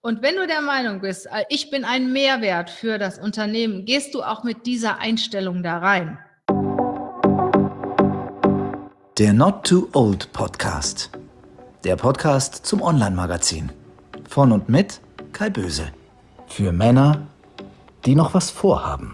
Und wenn du der Meinung bist, ich bin ein Mehrwert für das Unternehmen, gehst du auch mit dieser Einstellung da rein. Der Not Too Old Podcast. Der Podcast zum Online-Magazin. Von und mit Kai Böse. Für Männer, die noch was vorhaben.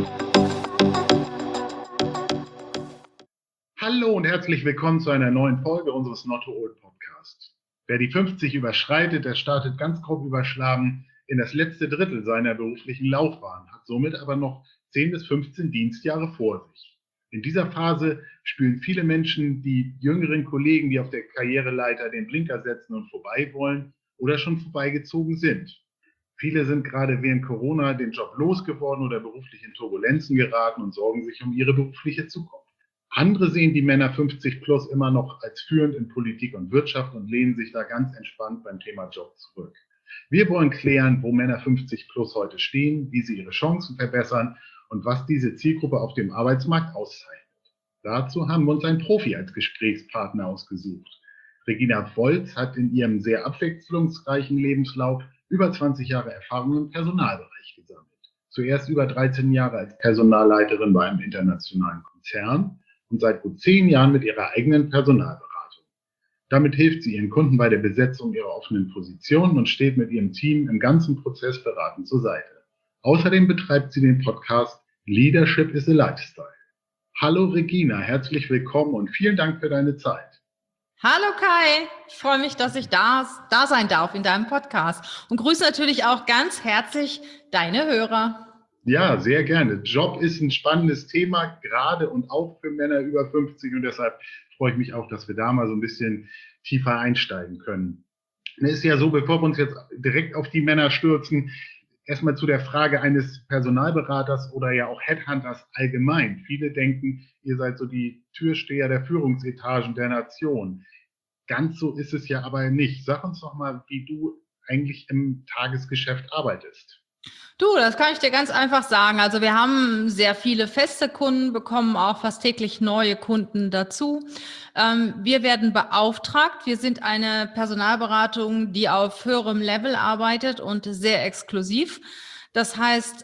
Hallo und herzlich willkommen zu einer neuen Folge unseres Not Too Old Podcasts. Wer die 50 überschreitet, der startet ganz grob überschlagen in das letzte Drittel seiner beruflichen Laufbahn, hat somit aber noch 10 bis 15 Dienstjahre vor sich. In dieser Phase spüren viele Menschen die jüngeren Kollegen, die auf der Karriereleiter den Blinker setzen und vorbei wollen oder schon vorbeigezogen sind. Viele sind gerade während Corona den Job losgeworden oder beruflich in Turbulenzen geraten und sorgen sich um ihre berufliche Zukunft. Andere sehen die Männer 50 plus immer noch als führend in Politik und Wirtschaft und lehnen sich da ganz entspannt beim Thema Job zurück. Wir wollen klären, wo Männer 50 plus heute stehen, wie sie ihre Chancen verbessern und was diese Zielgruppe auf dem Arbeitsmarkt auszeichnet. Dazu haben wir uns einen Profi als Gesprächspartner ausgesucht. Regina Volz hat in ihrem sehr abwechslungsreichen Lebenslauf über 20 Jahre Erfahrung im Personalbereich gesammelt. Zuerst über 13 Jahre als Personalleiterin bei einem internationalen Konzern und seit gut 10 Jahren mit ihrer eigenen Personalberatung. Damit hilft sie ihren Kunden bei der Besetzung ihrer offenen Positionen und steht mit ihrem Team im ganzen Prozess beratend zur Seite. Außerdem betreibt sie den Podcast Leadership is a Lifestyle. Hallo Regina, herzlich willkommen und vielen Dank für deine Zeit. Hallo Kai, ich freue mich, dass ich da sein darf in deinem Podcast und grüße natürlich auch ganz herzlich deine Hörer. Ja, sehr gerne. Job ist ein spannendes Thema, gerade und auch für Männer über 50 und deshalb freue ich mich auch, dass wir da mal so ein bisschen tiefer einsteigen können. Es ist ja so, bevor wir uns jetzt direkt auf die Männer stürzen, erstmal zu der Frage eines Personalberaters oder ja auch Headhunters allgemein. Viele denken, ihr seid so die Türsteher der Führungsetagen der Nation. Ganz so ist es ja aber nicht. Sag uns doch mal, wie du eigentlich im Tagesgeschäft arbeitest. Du, das kann ich dir ganz einfach sagen. Also wir haben sehr viele feste Kunden, bekommen auch fast täglich neue Kunden dazu. Wir werden beauftragt. Wir sind eine Personalberatung, die auf höherem Level arbeitet und sehr exklusiv. Das heißt,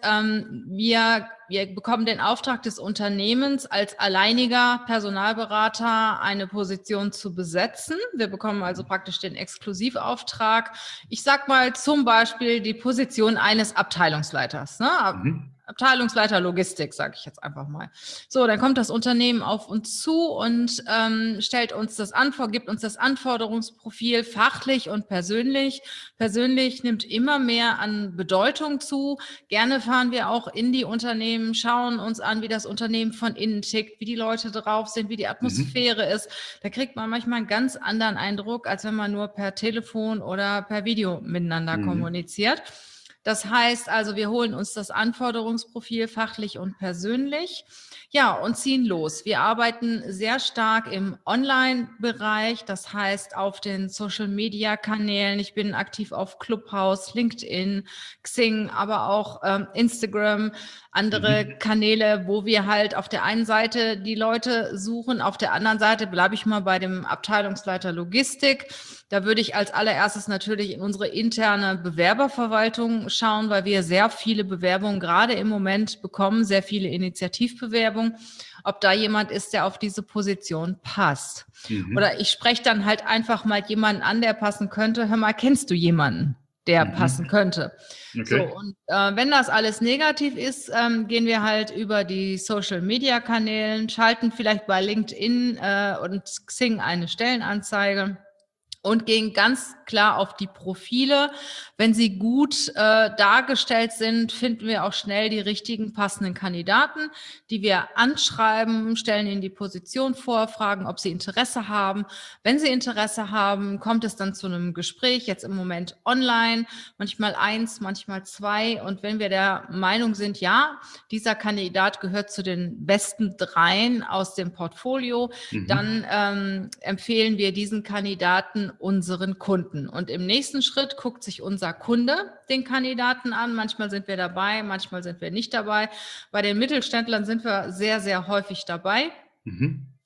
wir bekommen den Auftrag des Unternehmens, als alleiniger Personalberater eine Position zu besetzen. Wir bekommen also praktisch den Exklusivauftrag. Ich sag mal zum Beispiel die Position eines Abteilungsleiters, ne? Abteilungsleiter Logistik, sage ich jetzt einfach mal. So, dann kommt das Unternehmen auf uns zu und stellt uns gibt uns das Anforderungsprofil fachlich und persönlich. Persönlich nimmt immer mehr an Bedeutung zu. Gerne fahren wir auch in die Unternehmen, schauen uns an, wie das Unternehmen von innen tickt, wie die Leute drauf sind, wie die Atmosphäre ist. Da kriegt man manchmal einen ganz anderen Eindruck, als wenn man nur per Telefon oder per Video miteinander kommuniziert. Das heißt also, wir holen uns das Anforderungsprofil fachlich und persönlich, ja, und ziehen los. Wir arbeiten sehr stark im Online-Bereich, das heißt auf den Social-Media-Kanälen. Ich bin aktiv auf Clubhouse, LinkedIn, Xing, aber auch Instagram, andere Kanäle, wo wir halt auf der einen Seite die Leute suchen, auf der anderen Seite bleibe ich mal bei dem Abteilungsleiter Logistik. Da würde ich als allererstes natürlich in unsere interne Bewerberverwaltung schauen, weil wir sehr viele Bewerbungen gerade im Moment bekommen, sehr viele Initiativbewerbungen, ob da jemand ist, der auf diese Position passt. Oder ich spreche dann halt einfach mal jemanden an, der passen könnte. Hör mal, kennst du jemanden, der passen könnte? Okay. So, und wenn das alles negativ ist, gehen wir halt über die Social-Media-Kanälen, schalten vielleicht bei LinkedIn und Xing eine Stellenanzeige und gehen ganz klar auf die Profile. Wenn sie gut dargestellt sind, finden wir auch schnell die richtigen passenden Kandidaten, die wir anschreiben, stellen ihnen die Position vor, fragen, ob sie Interesse haben. Wenn sie Interesse haben, kommt es dann zu einem Gespräch, jetzt im Moment online, manchmal 1, manchmal 2. Und wenn wir der Meinung sind, ja, dieser Kandidat gehört zu den besten 3 aus dem Portfolio, dann empfehlen wir diesen Kandidaten unseren Kunden. Und im nächsten Schritt guckt sich unser Kunde den Kandidaten an. Manchmal sind wir dabei, manchmal sind wir nicht dabei. Bei den Mittelständlern sind wir sehr, sehr häufig dabei.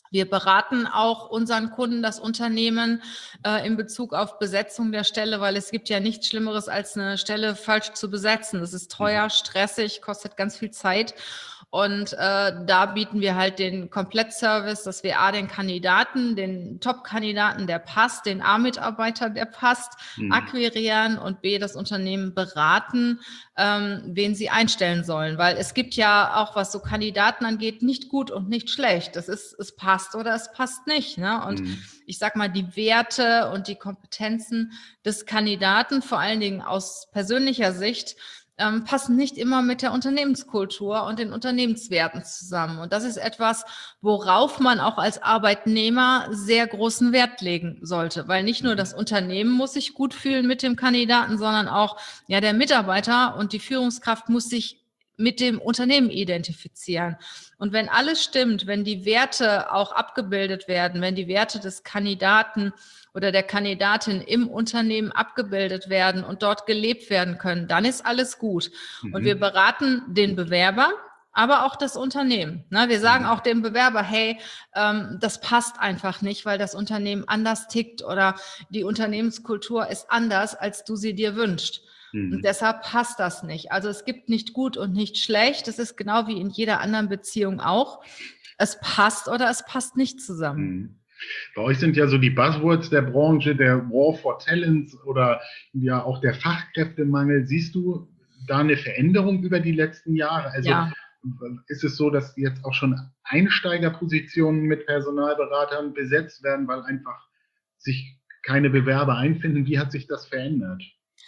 Wir beraten auch unseren Kunden, das Unternehmen, in Bezug auf Besetzung der Stelle, weil es gibt ja nichts Schlimmeres, als eine Stelle falsch zu besetzen. Das ist teuer, stressig, kostet ganz viel Zeit. Und da bieten wir halt den Komplettservice, dass wir den Kandidaten, den Top-Kandidaten, der passt, den A-Mitarbeiter, der passt, akquirieren und B, das Unternehmen beraten, wen sie einstellen sollen. Weil es gibt ja auch, was so Kandidaten angeht, nicht gut und nicht schlecht. Das ist, es passt oder es passt nicht. Ne? Und ich sag mal, die Werte und die Kompetenzen des Kandidaten, vor allen Dingen aus persönlicher Sicht, passen nicht immer mit der Unternehmenskultur und den Unternehmenswerten zusammen. Und das ist etwas, worauf man auch als Arbeitnehmer sehr großen Wert legen sollte, weil nicht nur das Unternehmen muss sich gut fühlen mit dem Kandidaten, sondern auch der Mitarbeiter und die Führungskraft muss sich mit dem Unternehmen identifizieren. Und wenn alles stimmt, wenn die Werte auch abgebildet werden, wenn die Werte des Kandidaten oder der Kandidatin im Unternehmen abgebildet werden und dort gelebt werden können, dann ist alles gut. Und wir beraten den Bewerber, aber auch das Unternehmen. Wir sagen auch dem Bewerber, hey, das passt einfach nicht, weil das Unternehmen anders tickt oder die Unternehmenskultur ist anders, als du sie dir wünschst. Und deshalb passt das nicht. Also es gibt nicht gut und nicht schlecht. Es ist genau wie in jeder anderen Beziehung auch. Es passt oder es passt nicht zusammen. Bei euch sind ja so die Buzzwords der Branche, der War for Talents oder ja auch der Fachkräftemangel. Siehst du da eine Veränderung über die letzten Jahre? Also ist es so, dass jetzt auch schon Einsteigerpositionen mit Personalberatern besetzt werden, weil einfach sich keine Bewerber einfinden? Wie hat sich das verändert?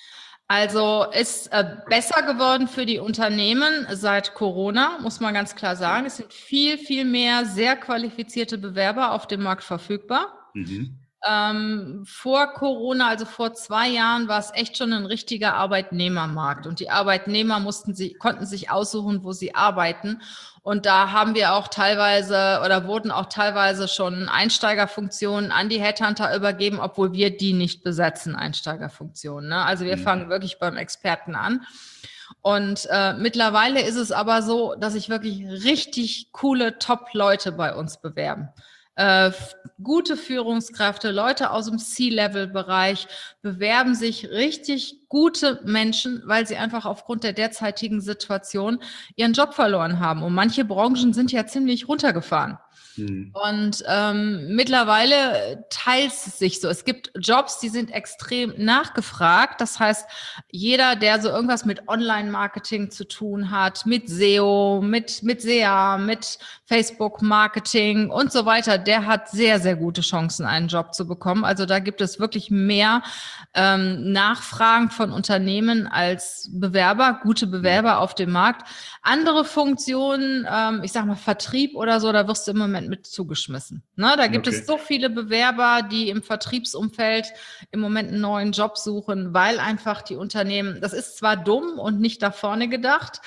Also ist besser geworden für die Unternehmen seit Corona, muss man ganz klar sagen. Es sind viel, viel mehr sehr qualifizierte Bewerber auf dem Markt verfügbar. Vor Corona, also vor 2 Jahren, war es echt schon ein richtiger Arbeitnehmermarkt. Und die Arbeitnehmer konnten sich aussuchen, wo sie arbeiten. Und da haben wir auch teilweise oder wurden auch teilweise schon Einsteigerfunktionen an die Headhunter übergeben, obwohl wir die nicht besetzen, Einsteigerfunktionen. Ne? Also wir fangen wirklich beim Experten an. Und mittlerweile ist es aber so, dass sich wirklich richtig coole Top-Leute bei uns bewerben. Gute Führungskräfte, Leute aus dem C-Level-Bereich bewerben sich richtig gute Menschen, weil sie einfach aufgrund der derzeitigen Situation ihren Job verloren haben. Und manche Branchen sind ja ziemlich runtergefahren. Und mittlerweile teilt es sich so. Es gibt Jobs, die sind extrem nachgefragt. Das heißt, jeder, der so irgendwas mit Online-Marketing zu tun hat, mit SEO, mit SEA, mit Facebook-Marketing und so weiter, der hat sehr, sehr gute Chancen, einen Job zu bekommen. Also da gibt es wirklich mehr Nachfragen von Unternehmen als Bewerber, gute Bewerber auf dem Markt. Andere Funktionen, ich sag mal Vertrieb oder so, da wirst du im Moment mit zugeschmissen. Ne? Da gibt es so viele Bewerber, die im Vertriebsumfeld im Moment einen neuen Job suchen, weil einfach die Unternehmen, das ist zwar dumm und nicht da vorne gedacht,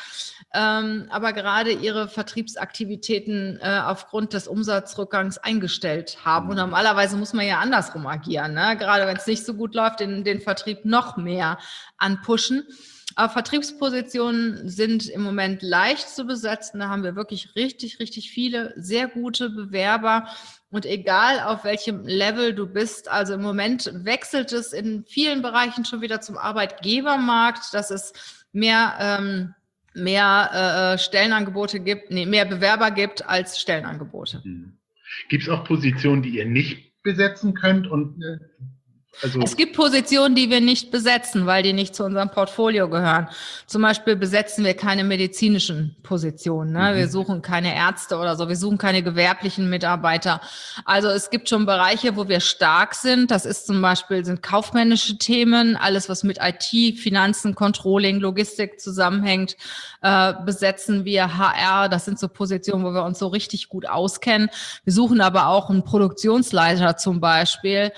aber gerade ihre Vertriebsaktivitäten aufgrund des Umsatzrückgangs eingestellt haben. Und normalerweise muss man ja andersrum agieren, ne? Gerade wenn es nicht so gut läuft, den Vertrieb noch mehr anpushen. Aber Vertriebspositionen sind im Moment leicht zu besetzen. Da haben wir wirklich richtig, richtig viele sehr gute Bewerber. Und egal auf welchem Level du bist, also im Moment wechselt es in vielen Bereichen schon wieder zum Arbeitgebermarkt, dass es mehr Stellenangebote gibt, mehr Bewerber gibt als Stellenangebote. Gibt es auch Positionen, die ihr nicht besetzen könnt? Es gibt Positionen, die wir nicht besetzen, weil die nicht zu unserem Portfolio gehören. Zum Beispiel besetzen wir keine medizinischen Positionen. Ne? Wir suchen keine Ärzte oder so. Wir suchen keine gewerblichen Mitarbeiter. Also es gibt schon Bereiche, wo wir stark sind. Das ist zum Beispiel sind kaufmännische Themen, alles was mit IT, Finanzen, Controlling, Logistik zusammenhängt, besetzen wir HR. Das sind so Positionen, wo wir uns so richtig gut auskennen. Wir suchen aber auch einen Produktionsleiter zum Beispiel.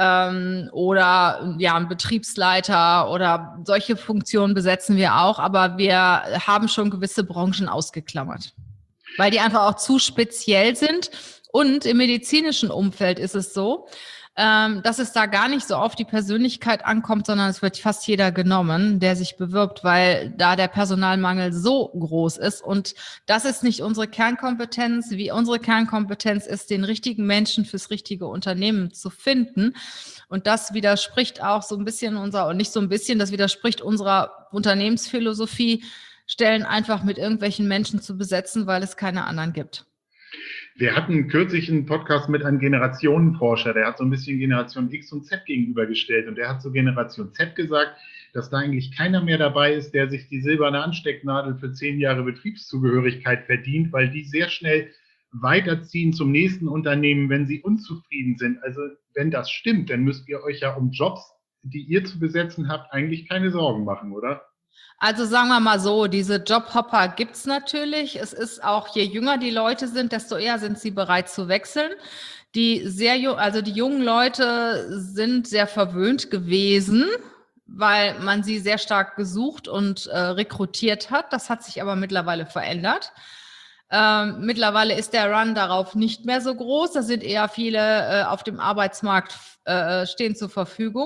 Oder einen Betriebsleiter oder solche Funktionen besetzen wir auch, aber wir haben schon gewisse Branchen ausgeklammert, weil die einfach auch zu speziell sind. Und im medizinischen Umfeld ist es so, dass es da gar nicht so auf die Persönlichkeit ankommt, sondern es wird fast jeder genommen, der sich bewirbt, weil da der Personalmangel so groß ist. Und das ist nicht unsere Kernkompetenz. Wie unsere Kernkompetenz ist, den richtigen Menschen fürs richtige Unternehmen zu finden. Und das widerspricht auch so ein bisschen das widerspricht unserer Unternehmensphilosophie, Stellen einfach mit irgendwelchen Menschen zu besetzen, weil es keine anderen gibt. Wir hatten kürzlich einen Podcast mit einem Generationenforscher, der hat so ein bisschen Generation X und Z gegenübergestellt und der hat zu Generation Z gesagt, dass da eigentlich keiner mehr dabei ist, der sich die silberne Anstecknadel für 10 Jahre Betriebszugehörigkeit verdient, weil die sehr schnell weiterziehen zum nächsten Unternehmen, wenn sie unzufrieden sind. Also wenn das stimmt, dann müsst ihr euch ja um Jobs, die ihr zu besetzen habt, eigentlich keine Sorgen machen, oder? Also sagen wir mal so, diese Jobhopper gibt's natürlich. Es ist auch, je jünger die Leute sind, desto eher sind sie bereit zu wechseln. Die jungen Leute sind sehr verwöhnt gewesen, weil man sie sehr stark gesucht und rekrutiert hat. Das hat sich aber mittlerweile verändert. Mittlerweile ist der Run darauf nicht mehr so groß. Da sind eher viele auf dem Arbeitsmarkt stehen zur Verfügung.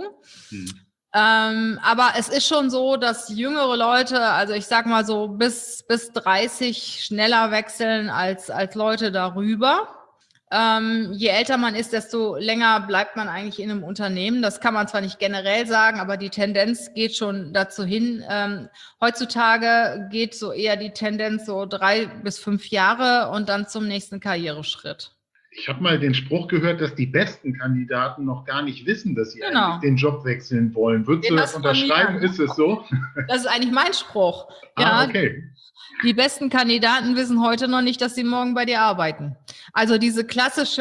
Aber es ist schon so, dass jüngere Leute, also ich sag mal so bis 30 schneller wechseln als Leute darüber. Je älter man ist, desto länger bleibt man eigentlich in einem Unternehmen. Das kann man zwar nicht generell sagen, aber die Tendenz geht schon dazu hin. Heutzutage geht so eher die Tendenz so 3 bis 5 Jahre und dann zum nächsten Karriereschritt. Ich habe mal den Spruch gehört, dass die besten Kandidaten noch gar nicht wissen, dass sie eigentlich den Job wechseln wollen. Würdest du das unterschreiben? Ist es so? Das ist eigentlich mein Spruch. Ja, okay. Die besten Kandidaten wissen heute noch nicht, dass sie morgen bei dir arbeiten. Also dieses klassische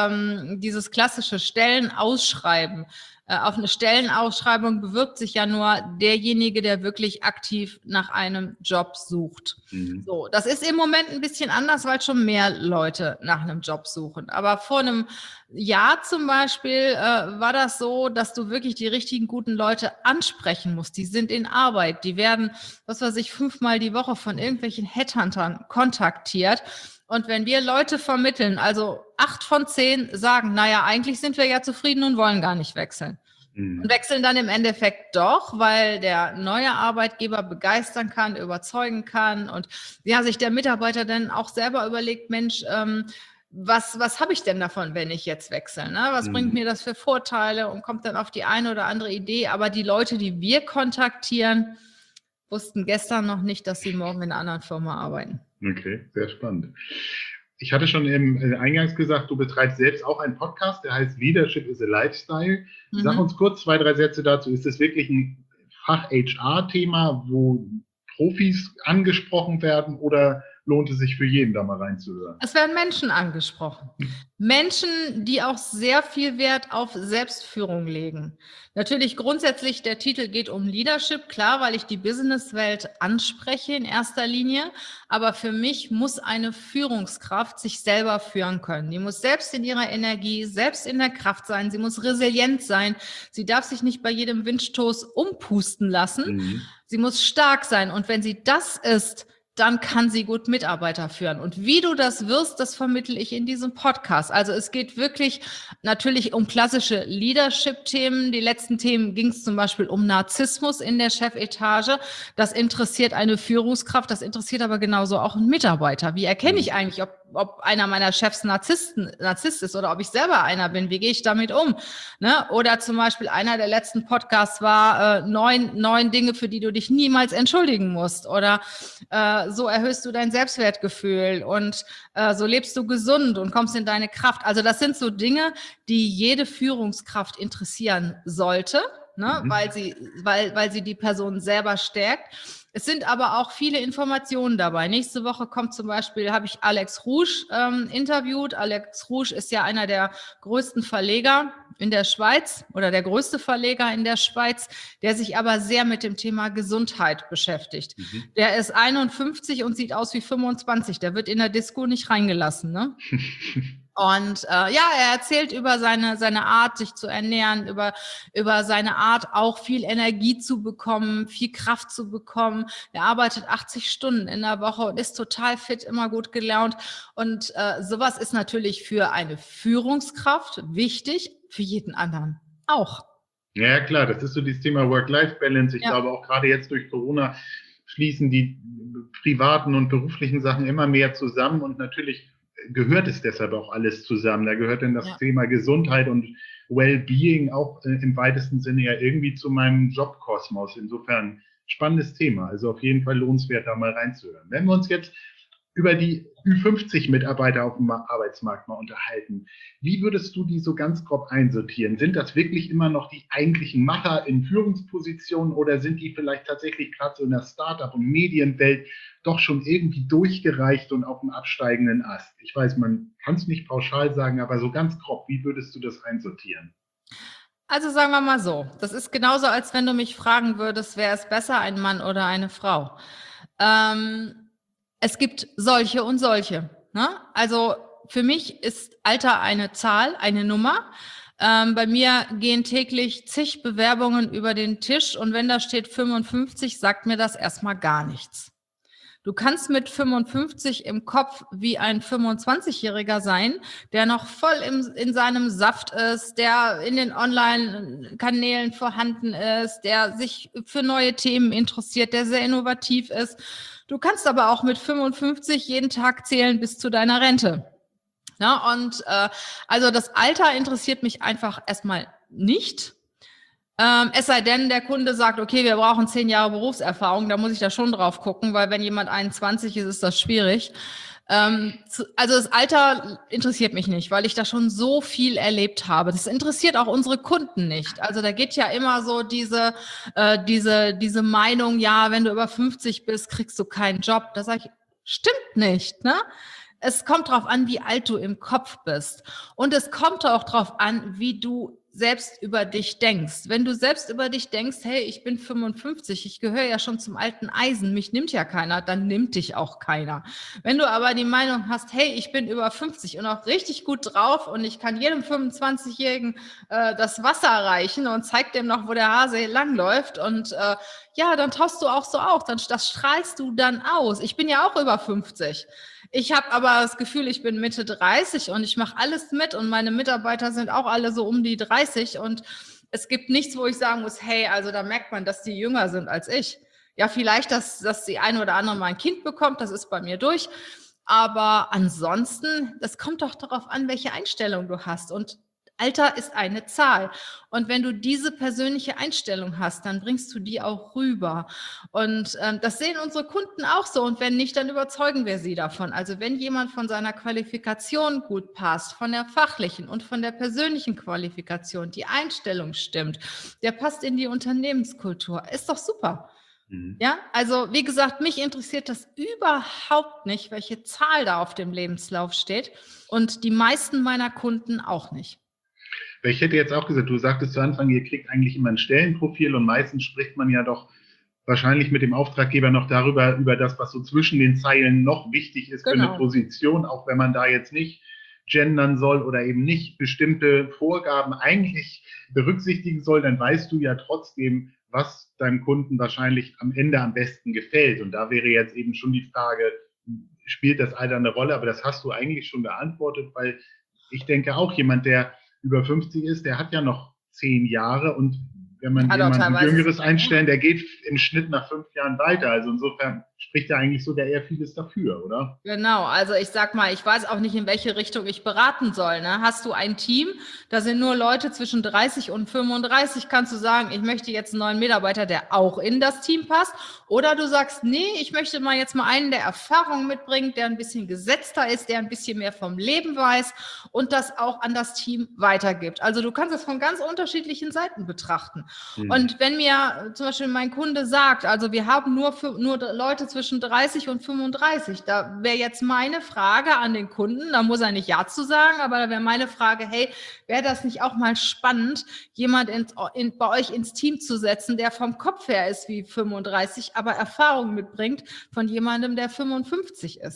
Stellenausschreiben. Auf eine Stellenausschreibung bewirbt sich ja nur derjenige, der wirklich aktiv nach einem Job sucht. So, das ist im Moment ein bisschen anders, weil schon mehr Leute nach einem Job suchen. Aber vor einem Jahr zum Beispiel war das so, dass du wirklich die richtigen guten Leute ansprechen musst. Die sind in Arbeit. Die werden, 5-mal die Woche von irgendwelchen Headhuntern kontaktiert. Und wenn wir Leute vermitteln, also 8 von 10 sagen, naja, eigentlich sind wir ja zufrieden und wollen gar nicht wechseln. Und wechseln dann im Endeffekt doch, weil der neue Arbeitgeber begeistern kann, überzeugen kann und ja, sich der Mitarbeiter dann auch selber überlegt, Mensch, was habe ich denn davon, wenn ich jetzt wechsle? Ne? Was bringt mir das für Vorteile und kommt dann auf die eine oder andere Idee. Aber die Leute, die wir kontaktieren, wussten gestern noch nicht, dass sie morgen in einer anderen Firma arbeiten. Okay, sehr spannend. Ich hatte schon eingangs gesagt, du betreibst selbst auch einen Podcast, der heißt Leadership is a Lifestyle. Sag uns kurz 2, 3 Sätze dazu. Ist das wirklich ein Fach-HR-Thema, wo Profis angesprochen werden oder lohnt es sich für jeden, da mal reinzuhören? Es werden Menschen angesprochen. Menschen, die auch sehr viel Wert auf Selbstführung legen. Natürlich grundsätzlich, der Titel geht um Leadership, klar, weil ich die Businesswelt anspreche in erster Linie. Aber für mich muss eine Führungskraft sich selber führen können. Die muss selbst in ihrer Energie, selbst in der Kraft sein. Sie muss resilient sein. Sie darf sich nicht bei jedem Windstoß umpusten lassen. Sie muss stark sein. Und wenn sie das ist, dann kann sie gut Mitarbeiter führen. Und wie du das wirst, das vermittle ich in diesem Podcast. Also es geht wirklich natürlich um klassische Leadership-Themen. Die letzten Themen ging es zum Beispiel um Narzissmus in der Chefetage. Das interessiert eine Führungskraft, das interessiert aber genauso auch einen Mitarbeiter. Wie erkenne ich eigentlich, ob einer meiner Chefs Narzisst ist oder ob ich selber einer bin? Wie gehe ich damit um? Ne? Oder zum Beispiel einer der letzten Podcasts war 9 Dinge, für die du dich niemals entschuldigen musst. Oder so erhöhst du dein Selbstwertgefühl und so lebst du gesund und kommst in deine Kraft. Also das sind so Dinge, die jede Führungskraft interessieren sollte, ne? Weil sie die Person selber stärkt. Es sind aber auch viele Informationen dabei. Nächste Woche kommt zum Beispiel, habe ich Alex Rouge interviewt. Alex Rouge ist ja einer der größten Verleger in der Schweiz oder der größte Verleger in der Schweiz, der sich aber sehr mit dem Thema Gesundheit beschäftigt. Der ist 51 und sieht aus wie 25. Der wird in der Disco nicht reingelassen, ne? Und er erzählt über seine Art, sich zu ernähren, über seine Art, auch viel Energie zu bekommen, viel Kraft zu bekommen. Er arbeitet 80 Stunden in der Woche und ist total fit, immer gut gelaunt. Und sowas ist natürlich für eine Führungskraft wichtig, für jeden anderen auch. Ja, klar, das ist so dieses Thema Work-Life-Balance. Ich glaube, auch gerade jetzt durch Corona fließen die privaten und beruflichen Sachen immer mehr zusammen und natürlich gehört es deshalb auch alles zusammen. Da gehört dann das Thema Gesundheit und Wellbeing auch im weitesten Sinne ja irgendwie zu meinem Jobkosmos. Insofern spannendes Thema. Also auf jeden Fall lohnenswert, da mal reinzuhören. Wenn wir uns jetzt über die Ü50-Mitarbeiter auf dem Arbeitsmarkt mal unterhalten. Wie würdest du die so ganz grob einsortieren? Sind das wirklich immer noch die eigentlichen Macher in Führungspositionen oder sind die vielleicht tatsächlich gerade so in der Startup- und Medienwelt doch schon irgendwie durchgereicht und auf dem absteigenden Ast? Ich weiß, man kann es nicht pauschal sagen, aber so ganz grob, wie würdest du das einsortieren? Also sagen wir mal so, das ist genauso, als wenn du mich fragen würdest, wer ist besser, ein Mann oder eine Frau? Es gibt solche und solche. Ne? Also für mich ist Alter eine Zahl, eine Nummer. Bei mir gehen täglich zig Bewerbungen über den Tisch und wenn da steht 55, sagt mir das erstmal gar nichts. Du kannst mit 55 im Kopf wie ein 25-Jähriger sein, der noch voll in seinem Saft ist, der in den Online-Kanälen vorhanden ist, der sich für neue Themen interessiert, der sehr innovativ ist. Du kannst aber auch mit 55 jeden Tag zählen bis zu deiner Rente. Ja, und also das Alter interessiert mich einfach erstmal nicht. Es sei denn, der Kunde sagt, okay, wir brauchen 10 Jahre Berufserfahrung, da muss ich da schon drauf gucken, weil wenn jemand 21 ist, ist das schwierig. Also das Alter interessiert mich nicht, weil ich da schon so viel erlebt habe. Das interessiert auch unsere Kunden nicht. Also da geht ja immer so diese Meinung, ja, wenn du über 50 bist, kriegst du keinen Job. Da sage ich, stimmt nicht, ne? Es kommt drauf an, wie alt du im Kopf bist. Und es kommt auch drauf an, wie du selbst über dich denkst. Wenn du selbst über dich denkst, hey, ich bin 55, ich gehöre ja schon zum alten Eisen, mich nimmt ja keiner, dann nimmt dich auch keiner. Wenn du aber die Meinung hast, hey, ich bin über 50 und auch richtig gut drauf und ich kann jedem 25-Jährigen das Wasser reichen und zeig dem noch, wo der Hase langläuft und dann tauchst du auch so auf, das strahlst du dann aus. Ich bin ja auch über 50. Ich habe aber das Gefühl, ich bin Mitte 30 und ich mache alles mit und meine Mitarbeiter sind auch alle so um die 30 und es gibt nichts, wo ich sagen muss, hey, also da merkt man, dass die jünger sind als ich. Ja, vielleicht, dass die eine oder andere mal ein Kind bekommt, das ist bei mir durch. Aber ansonsten, das kommt doch darauf an, welche Einstellung du hast. Und Alter ist eine Zahl. Und wenn du diese persönliche Einstellung hast, dann bringst du die auch rüber. Und das sehen unsere Kunden auch so. Und wenn nicht, dann überzeugen wir sie davon. Also wenn jemand von seiner Qualifikation gut passt, von der fachlichen und von der persönlichen Qualifikation, die Einstellung stimmt, der passt in die Unternehmenskultur. Ist doch super. Ja, also wie gesagt, mich interessiert das überhaupt nicht, welche Zahl da auf dem Lebenslauf steht. Und die meisten meiner Kunden auch nicht. Ich hätte jetzt auch gesagt, du sagtest zu Anfang, ihr kriegt eigentlich immer ein Stellenprofil und meistens spricht man ja doch wahrscheinlich mit dem Auftraggeber noch darüber, über das, was so zwischen den Zeilen noch wichtig ist für eine Position, auch wenn man da jetzt nicht gendern soll oder eben nicht bestimmte Vorgaben eigentlich berücksichtigen soll, dann weißt du ja trotzdem, was deinem Kunden wahrscheinlich am Ende am besten gefällt. Und da wäre jetzt eben schon die Frage, spielt das Alter eine Rolle? Aber das hast du eigentlich schon beantwortet, weil ich denke auch, jemand, der über 50 ist, der hat ja noch 10 Jahre und wenn man jemanden Jüngeres einstellen, der geht im Schnitt nach 5 Jahren weiter. Also insofern spricht ja eigentlich sogar eher vieles dafür, oder? Genau, also ich sag mal, ich weiß auch nicht, in welche Richtung ich beraten soll. Ne? Hast du ein Team, da sind nur Leute zwischen 30 und 35, kannst du sagen, ich möchte jetzt einen neuen Mitarbeiter, der auch in das Team passt. Oder du sagst, nee, ich möchte jetzt mal einen, der Erfahrung mitbringt, der ein bisschen gesetzter ist, der ein bisschen mehr vom Leben weiß und das auch an das Team weitergibt. Also du kannst das von ganz unterschiedlichen Seiten betrachten. Und wenn mir zum Beispiel mein Kunde sagt, also wir haben nur Leute zwischen 30 und 35, da wäre jetzt meine Frage an den Kunden, da muss er nicht Ja zu sagen, aber da wäre meine Frage, hey, wäre das nicht auch mal spannend, jemand bei euch ins Team zu setzen, der vom Kopf her ist wie 35, aber Erfahrung mitbringt von jemandem, der 55 ist?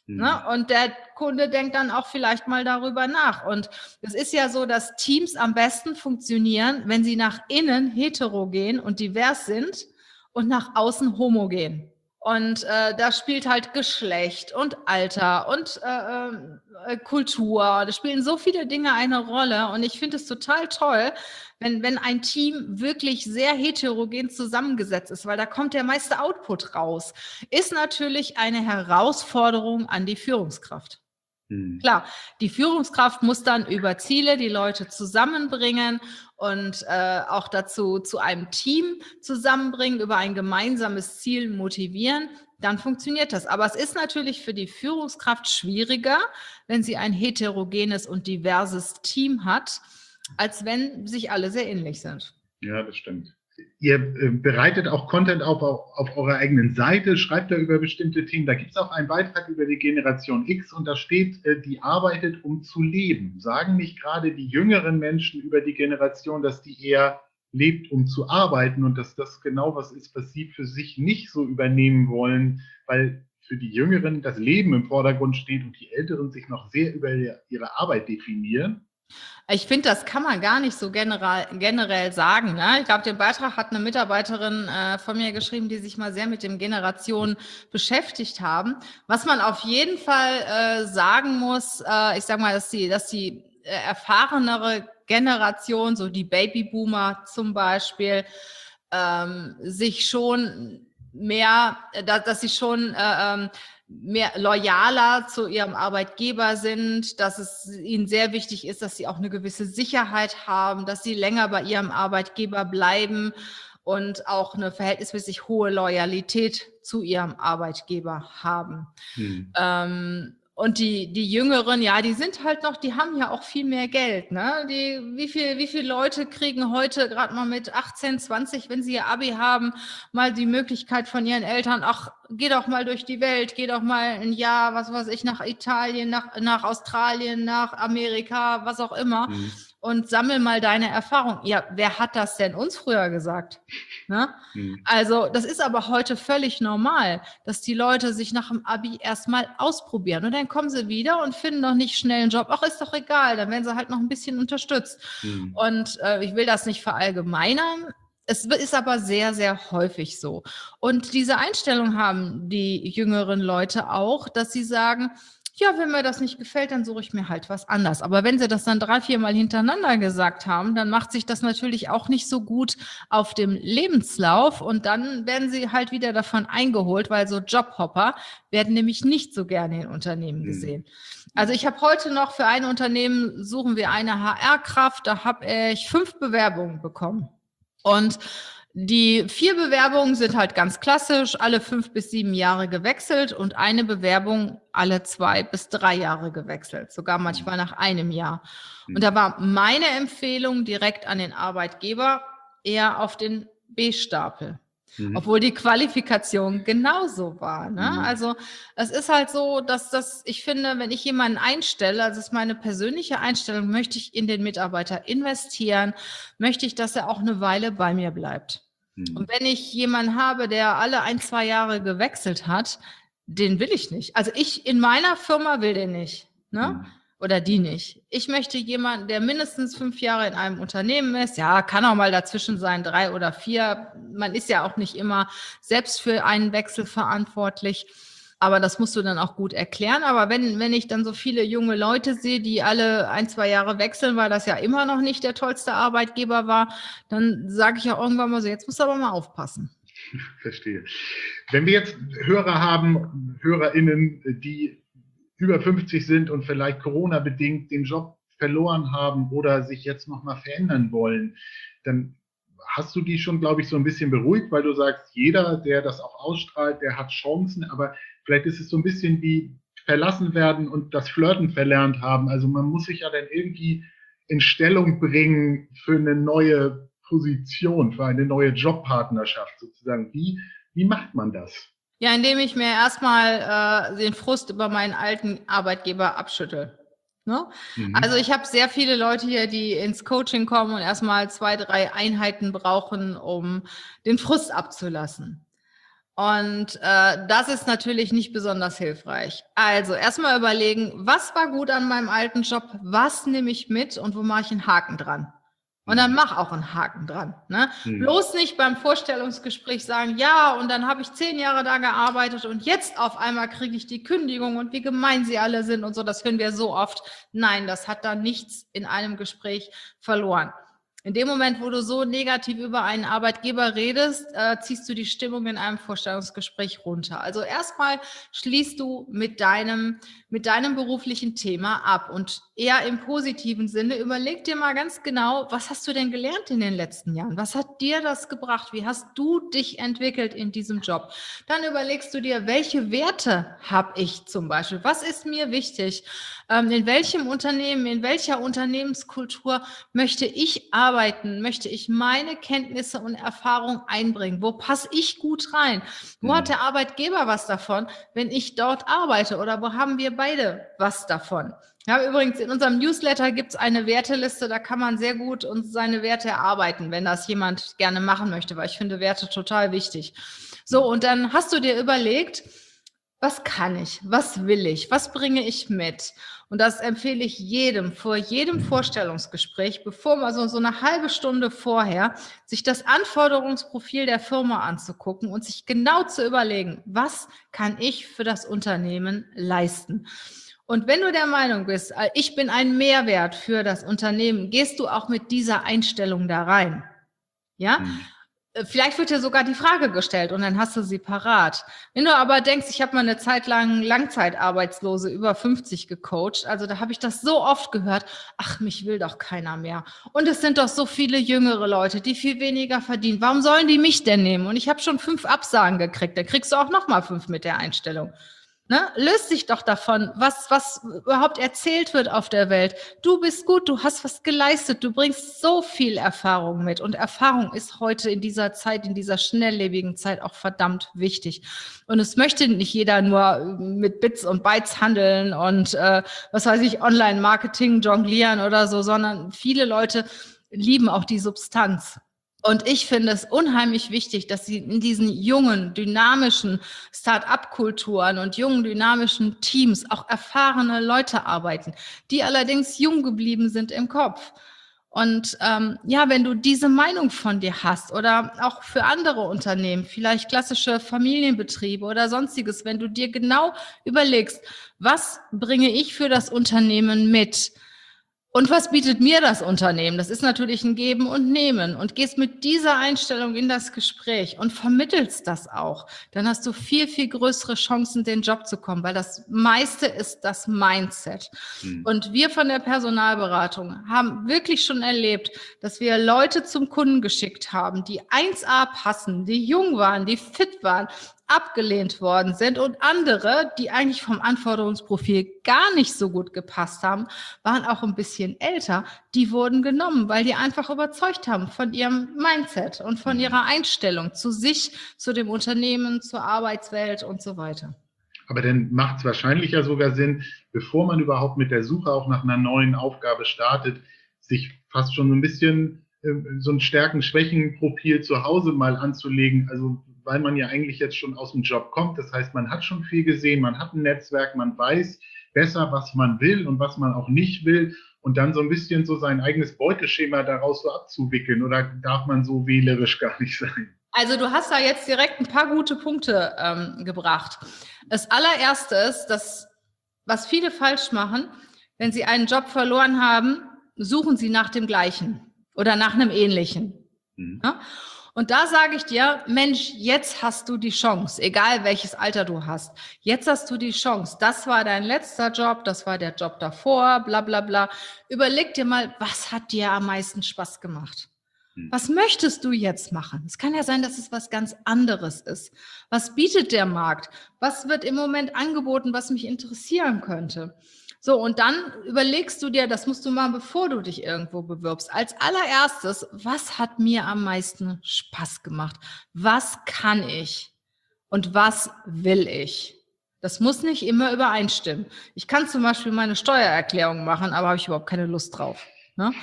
Ne? Und der Kunde denkt dann auch vielleicht mal darüber nach. Und es ist ja so, dass Teams am besten funktionieren, wenn sie nach innen heterogen und divers sind und nach außen homogen. Und da spielt halt Geschlecht und Alter und Kultur. Da spielen so viele Dinge eine Rolle. Und ich finde es total toll, wenn ein Team wirklich sehr heterogen zusammengesetzt ist, weil da kommt der meiste Output raus. Ist natürlich eine Herausforderung an die Führungskraft. Klar, die Führungskraft muss dann über Ziele die Leute zusammenbringen und auch dazu zu einem Team zusammenbringen, über ein gemeinsames Ziel motivieren, dann funktioniert das. Aber es ist natürlich für die Führungskraft schwieriger, wenn sie ein heterogenes und diverses Team hat, als wenn sich alle sehr ähnlich sind. Ja, das stimmt. Ihr bereitet auch Content auf eurer eigenen Seite, schreibt da über bestimmte Themen. Da gibt es auch einen Beitrag über die Generation X und da steht, die arbeitet, um zu leben. Sagen nicht gerade die jüngeren Menschen über die Generation, dass die eher lebt, um zu arbeiten und dass das genau was ist, was sie für sich nicht so übernehmen wollen, weil für die Jüngeren das Leben im Vordergrund steht und die Älteren sich noch sehr über ihre Arbeit definieren? Ich finde, das kann man gar nicht so generell sagen. Ne? Ich glaube, den Beitrag hat eine Mitarbeiterin von mir geschrieben, die sich mal sehr mit den Generationen beschäftigt haben. Was man auf jeden Fall sagen muss, ich sage mal, dass die erfahrenere Generation, so die Babyboomer zum Beispiel, sich schon mehr, dass sie schon mehr loyaler zu ihrem Arbeitgeber sind, dass es ihnen sehr wichtig ist, dass sie auch eine gewisse Sicherheit haben, dass sie länger bei ihrem Arbeitgeber bleiben und auch eine verhältnismäßig hohe Loyalität zu ihrem Arbeitgeber haben. Und die Jüngeren, ja, die sind halt noch, die haben ja auch viel mehr Geld, ne? Wie viele Leute kriegen heute gerade mal mit 18, 20, wenn sie ihr Abi haben, mal die Möglichkeit von ihren Eltern, ach, geh doch mal durch die Welt, geh doch mal ein Jahr, was weiß ich, nach Italien, nach Australien, nach Amerika, was auch immer und sammel mal deine Erfahrung. Ja, wer hat das denn uns früher gesagt? Ne? Also das ist aber heute völlig normal, dass die Leute sich nach dem Abi erstmal ausprobieren und dann kommen sie wieder und finden noch nicht schnell einen Job. Ach, ist doch egal, dann werden sie halt noch ein bisschen unterstützt. Und ich will das nicht verallgemeinern. Es ist aber sehr, sehr häufig so. Und diese Einstellung haben die jüngeren Leute auch, dass sie sagen, ja, wenn mir das nicht gefällt, dann suche ich mir halt was anderes. Aber wenn sie das dann 3, 4 Mal hintereinander gesagt haben, dann macht sich das natürlich auch nicht so gut auf dem Lebenslauf und dann werden sie halt wieder davon eingeholt, weil so Jobhopper werden nämlich nicht so gerne in Unternehmen gesehen. Also ich habe heute noch für ein Unternehmen, suchen wir eine HR-Kraft, da habe ich 5 Bewerbungen bekommen. Und die 4 Bewerbungen sind halt ganz klassisch, alle 5 bis 7 Jahre gewechselt und eine Bewerbung alle 2 bis 3 Jahre gewechselt, sogar manchmal nach einem Jahr. Und da war meine Empfehlung direkt an den Arbeitgeber eher auf den B-Stapel. Obwohl die Qualifikation genauso war. Ne? Also es ist halt so, dass ich finde, wenn ich jemanden einstelle, also das ist meine persönliche Einstellung, möchte ich in den Mitarbeiter investieren, möchte ich, dass er auch eine Weile bei mir bleibt. Und wenn ich jemanden habe, der alle 1, 2 Jahre gewechselt hat, den will ich nicht. Also ich in meiner Firma will den nicht. Ne? Oder die nicht. Ich möchte jemanden, der mindestens 5 Jahre in einem Unternehmen ist. Ja, kann auch mal dazwischen sein, 3 oder 4. Man ist ja auch nicht immer selbst für einen Wechsel verantwortlich. Aber das musst du dann auch gut erklären. Aber wenn ich dann so viele junge Leute sehe, die alle 1, 2 Jahre wechseln, weil das ja immer noch nicht der tollste Arbeitgeber war, dann sage ich ja irgendwann mal so, jetzt musst du aber mal aufpassen. Verstehe. Wenn wir jetzt Hörer haben, HörerInnen, die über 50 sind und vielleicht Corona-bedingt den Job verloren haben oder sich jetzt nochmal verändern wollen, dann hast du die schon, glaube ich, so ein bisschen beruhigt, weil du sagst, jeder, der das auch ausstrahlt, der hat Chancen, aber vielleicht ist es so ein bisschen wie verlassen werden und das Flirten verlernt haben. Also man muss sich ja dann irgendwie in Stellung bringen für eine neue Position, für eine neue Jobpartnerschaft sozusagen. Wie macht man das? Ja, indem ich mir erstmal den Frust über meinen alten Arbeitgeber abschüttel. Ne? Also ich habe sehr viele Leute hier, die ins Coaching kommen und erstmal 2, 3 Einheiten brauchen, um den Frust abzulassen. Und das ist natürlich nicht besonders hilfreich. Also erstmal überlegen, was war gut an meinem alten Job, was nehme ich mit und wo mache ich einen Haken dran? Und dann mach auch einen Haken dran. Ne? Bloß nicht beim Vorstellungsgespräch sagen, ja, und dann habe ich 10 Jahre da gearbeitet und jetzt auf einmal kriege ich die Kündigung und wie gemein sie alle sind und so. Das hören wir so oft. Nein, das hat da nichts in einem Gespräch verloren. In dem Moment, wo du so negativ über einen Arbeitgeber redest, ziehst du die Stimmung in einem Vorstellungsgespräch runter. Also erstmal schließt du mit deinem beruflichen Thema ab und eher im positiven Sinne. Überleg dir mal ganz genau, was hast du denn gelernt in den letzten Jahren? Was hat dir das gebracht? Wie hast du dich entwickelt in diesem Job? Dann überlegst du dir, welche Werte habe ich zum Beispiel? Was ist mir wichtig? In welchem Unternehmen, in welcher Unternehmenskultur möchte ich arbeiten? Möchte ich meine Kenntnisse und Erfahrung einbringen? Wo passe ich gut rein? Wo hat der Arbeitgeber was davon, wenn ich dort arbeite? Oder wo haben wir beide was davon? Ja, übrigens, in unserem Newsletter gibt es eine Werteliste, da kann man sehr gut uns seine Werte erarbeiten, wenn das jemand gerne machen möchte, weil ich finde Werte total wichtig. So, und dann hast du dir überlegt, was kann ich, was will ich, was bringe ich mit? Und das empfehle ich jedem, vor jedem Vorstellungsgespräch, bevor man so eine halbe Stunde vorher, sich das Anforderungsprofil der Firma anzugucken und sich genau zu überlegen, was kann ich für das Unternehmen leisten? Und wenn du der Meinung bist, ich bin ein Mehrwert für das Unternehmen, gehst du auch mit dieser Einstellung da rein. Ja? Vielleicht wird dir sogar die Frage gestellt und dann hast du sie parat. Wenn du aber denkst, ich habe mal eine Zeit lang Langzeitarbeitslose über 50 gecoacht, also da habe ich das so oft gehört, ach, mich will doch keiner mehr. Und es sind doch so viele jüngere Leute, die viel weniger verdienen. Warum sollen die mich denn nehmen? Und ich habe schon 5 Absagen gekriegt, dann kriegst du auch nochmal 5 mit der Einstellung. Ne? Löst dich doch davon, was überhaupt erzählt wird auf der Welt. Du bist gut, du hast was geleistet, du bringst so viel Erfahrung mit. Und Erfahrung ist heute in dieser Zeit, in dieser schnelllebigen Zeit auch verdammt wichtig. Und es möchte nicht jeder nur mit Bits und Bytes handeln und was weiß ich, Online-Marketing jonglieren oder so, sondern viele Leute lieben auch die Substanz. Und ich finde es unheimlich wichtig, dass sie in diesen jungen, dynamischen Start-up-Kulturen und jungen, dynamischen Teams auch erfahrene Leute arbeiten, die allerdings jung geblieben sind im Kopf. Und ja, wenn du diese Meinung von dir hast oder auch für andere Unternehmen, vielleicht klassische Familienbetriebe oder sonstiges, wenn du dir genau überlegst, was bringe ich für das Unternehmen mit? Und was bietet mir das Unternehmen? Das ist natürlich ein Geben und Nehmen. Und gehst mit dieser Einstellung in das Gespräch und vermittelst das auch. Dann hast du viel, viel größere Chancen, den Job zu kommen, weil das meiste ist das Mindset. Und wir von der Personalberatung haben wirklich schon erlebt, dass wir Leute zum Kunden geschickt haben, die 1A passen, die jung waren, die fit waren, abgelehnt worden sind und andere, die eigentlich vom Anforderungsprofil gar nicht so gut gepasst haben, waren auch ein bisschen älter, die wurden genommen, weil die einfach überzeugt haben von ihrem Mindset und von ihrer Einstellung zu sich, zu dem Unternehmen, zur Arbeitswelt und so weiter. Aber dann macht es wahrscheinlich ja sogar Sinn, bevor man überhaupt mit der Suche auch nach einer neuen Aufgabe startet, sich fast schon so ein bisschen so ein Stärken-Schwächen-Profil zu Hause mal anzulegen, also weil man ja eigentlich jetzt schon aus dem Job kommt. Das heißt, man hat schon viel gesehen, man hat ein Netzwerk, man weiß besser, was man will und was man auch nicht will und dann so ein bisschen so sein eigenes Beuteschema daraus so abzuwickeln. Oder darf man so wählerisch gar nicht sein? Also du hast da jetzt direkt ein paar gute Punkte gebracht. Das allererste ist, dass, was viele falsch machen, wenn sie einen Job verloren haben, suchen sie nach dem Gleichen oder nach einem Ähnlichen. Ja? Und da sage ich dir, Mensch, jetzt hast du die Chance, egal welches Alter du hast. Jetzt hast du die Chance. Das war dein letzter Job, das war der Job davor, bla bla bla. Überleg dir mal, was hat dir am meisten Spaß gemacht? Was möchtest du jetzt machen? Es kann ja sein, dass es was ganz anderes ist. Was bietet der Markt? Was wird im Moment angeboten, was mich interessieren könnte? So, und dann überlegst du dir, das musst du mal, bevor du dich irgendwo bewirbst, als allererstes, was hat mir am meisten Spaß gemacht? Was kann ich? Und was will ich? Das muss nicht immer übereinstimmen. Ich kann zum Beispiel meine Steuererklärung machen, aber habe ich überhaupt keine Lust drauf. Ne?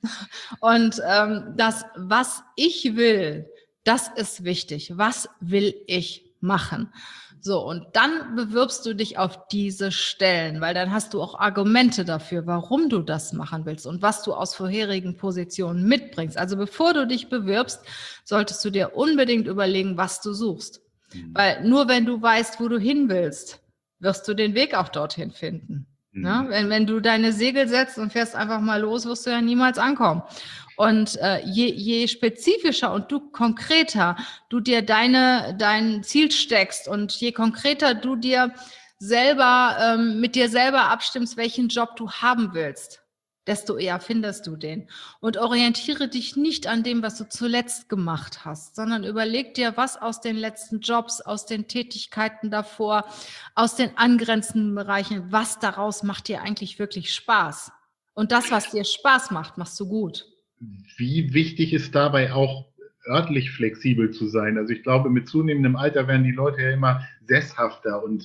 Und das, was ich will, das ist wichtig. Was will ich? machen. So, und dann bewirbst du dich auf diese Stellen, weil dann hast du auch Argumente dafür, warum du das machen willst und was du aus vorherigen Positionen mitbringst. Also bevor du dich bewirbst, solltest du dir unbedingt überlegen, was du suchst. Weil nur wenn du weißt, wo du hin willst, wirst du den Weg auch dorthin finden. Ne? Wenn du deine Segel setzt und fährst einfach mal los, wirst du ja niemals ankommen. Und je spezifischer und du konkreter du dir dein Ziel steckst und je konkreter du dir selber mit dir selber abstimmst, welchen Job du haben willst, desto eher findest du den. Und orientiere dich nicht an dem, was du zuletzt gemacht hast, sondern überleg dir, was aus den letzten Jobs, aus den Tätigkeiten davor, aus den angrenzenden Bereichen, was daraus macht dir eigentlich wirklich Spaß. Und das, was dir Spaß macht, machst du gut. Wie wichtig ist dabei auch örtlich flexibel zu sein? Also ich glaube, mit zunehmendem Alter werden die Leute ja immer sesshafter und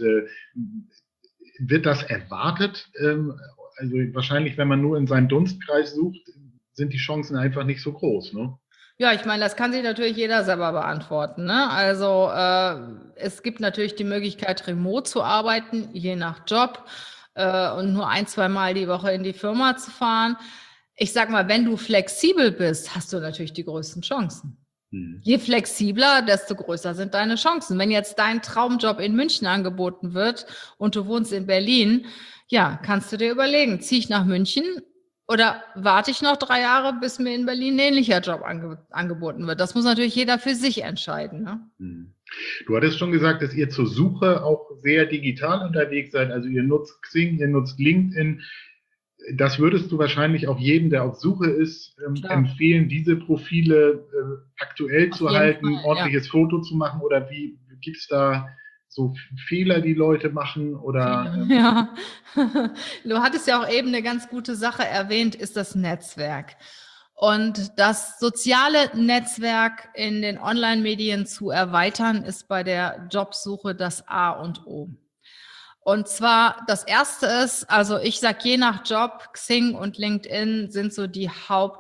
wird das erwartet? Also wahrscheinlich, wenn man nur in seinem Dunstkreis sucht, sind die Chancen einfach nicht so groß, ne? Ja, ich meine, das kann sich natürlich jeder selber beantworten, ne? Also es gibt natürlich die Möglichkeit, remote zu arbeiten, je nach Job und nur 1-2 Mal die Woche in die Firma zu fahren. Ich sag mal, wenn du flexibel bist, hast du natürlich die größten Chancen. Je flexibler, desto größer sind deine Chancen. Wenn jetzt dein Traumjob in München angeboten wird und du wohnst in Berlin, ja, kannst du dir überlegen, ziehe ich nach München oder warte ich noch 3 Jahre, bis mir in Berlin ein ähnlicher Job angeboten wird? Das muss natürlich jeder für sich entscheiden. Ne? Du hattest schon gesagt, dass ihr zur Suche auch sehr digital unterwegs seid. Also ihr nutzt Xing, ihr nutzt LinkedIn. Das würdest du wahrscheinlich auch jedem, der auf Suche ist, empfehlen, diese Profile aktuell zu halten, ordentliches Foto zu machen, oder wie gibt es da so Fehler, die Leute machen? Oder ja, du hattest ja auch eben eine ganz gute Sache erwähnt, ist das Netzwerk. Und das soziale Netzwerk in den Online-Medien zu erweitern, ist bei der Jobsuche das A und O. Und zwar, das erste ist, also ich sage, je nach Job, Xing und LinkedIn sind so die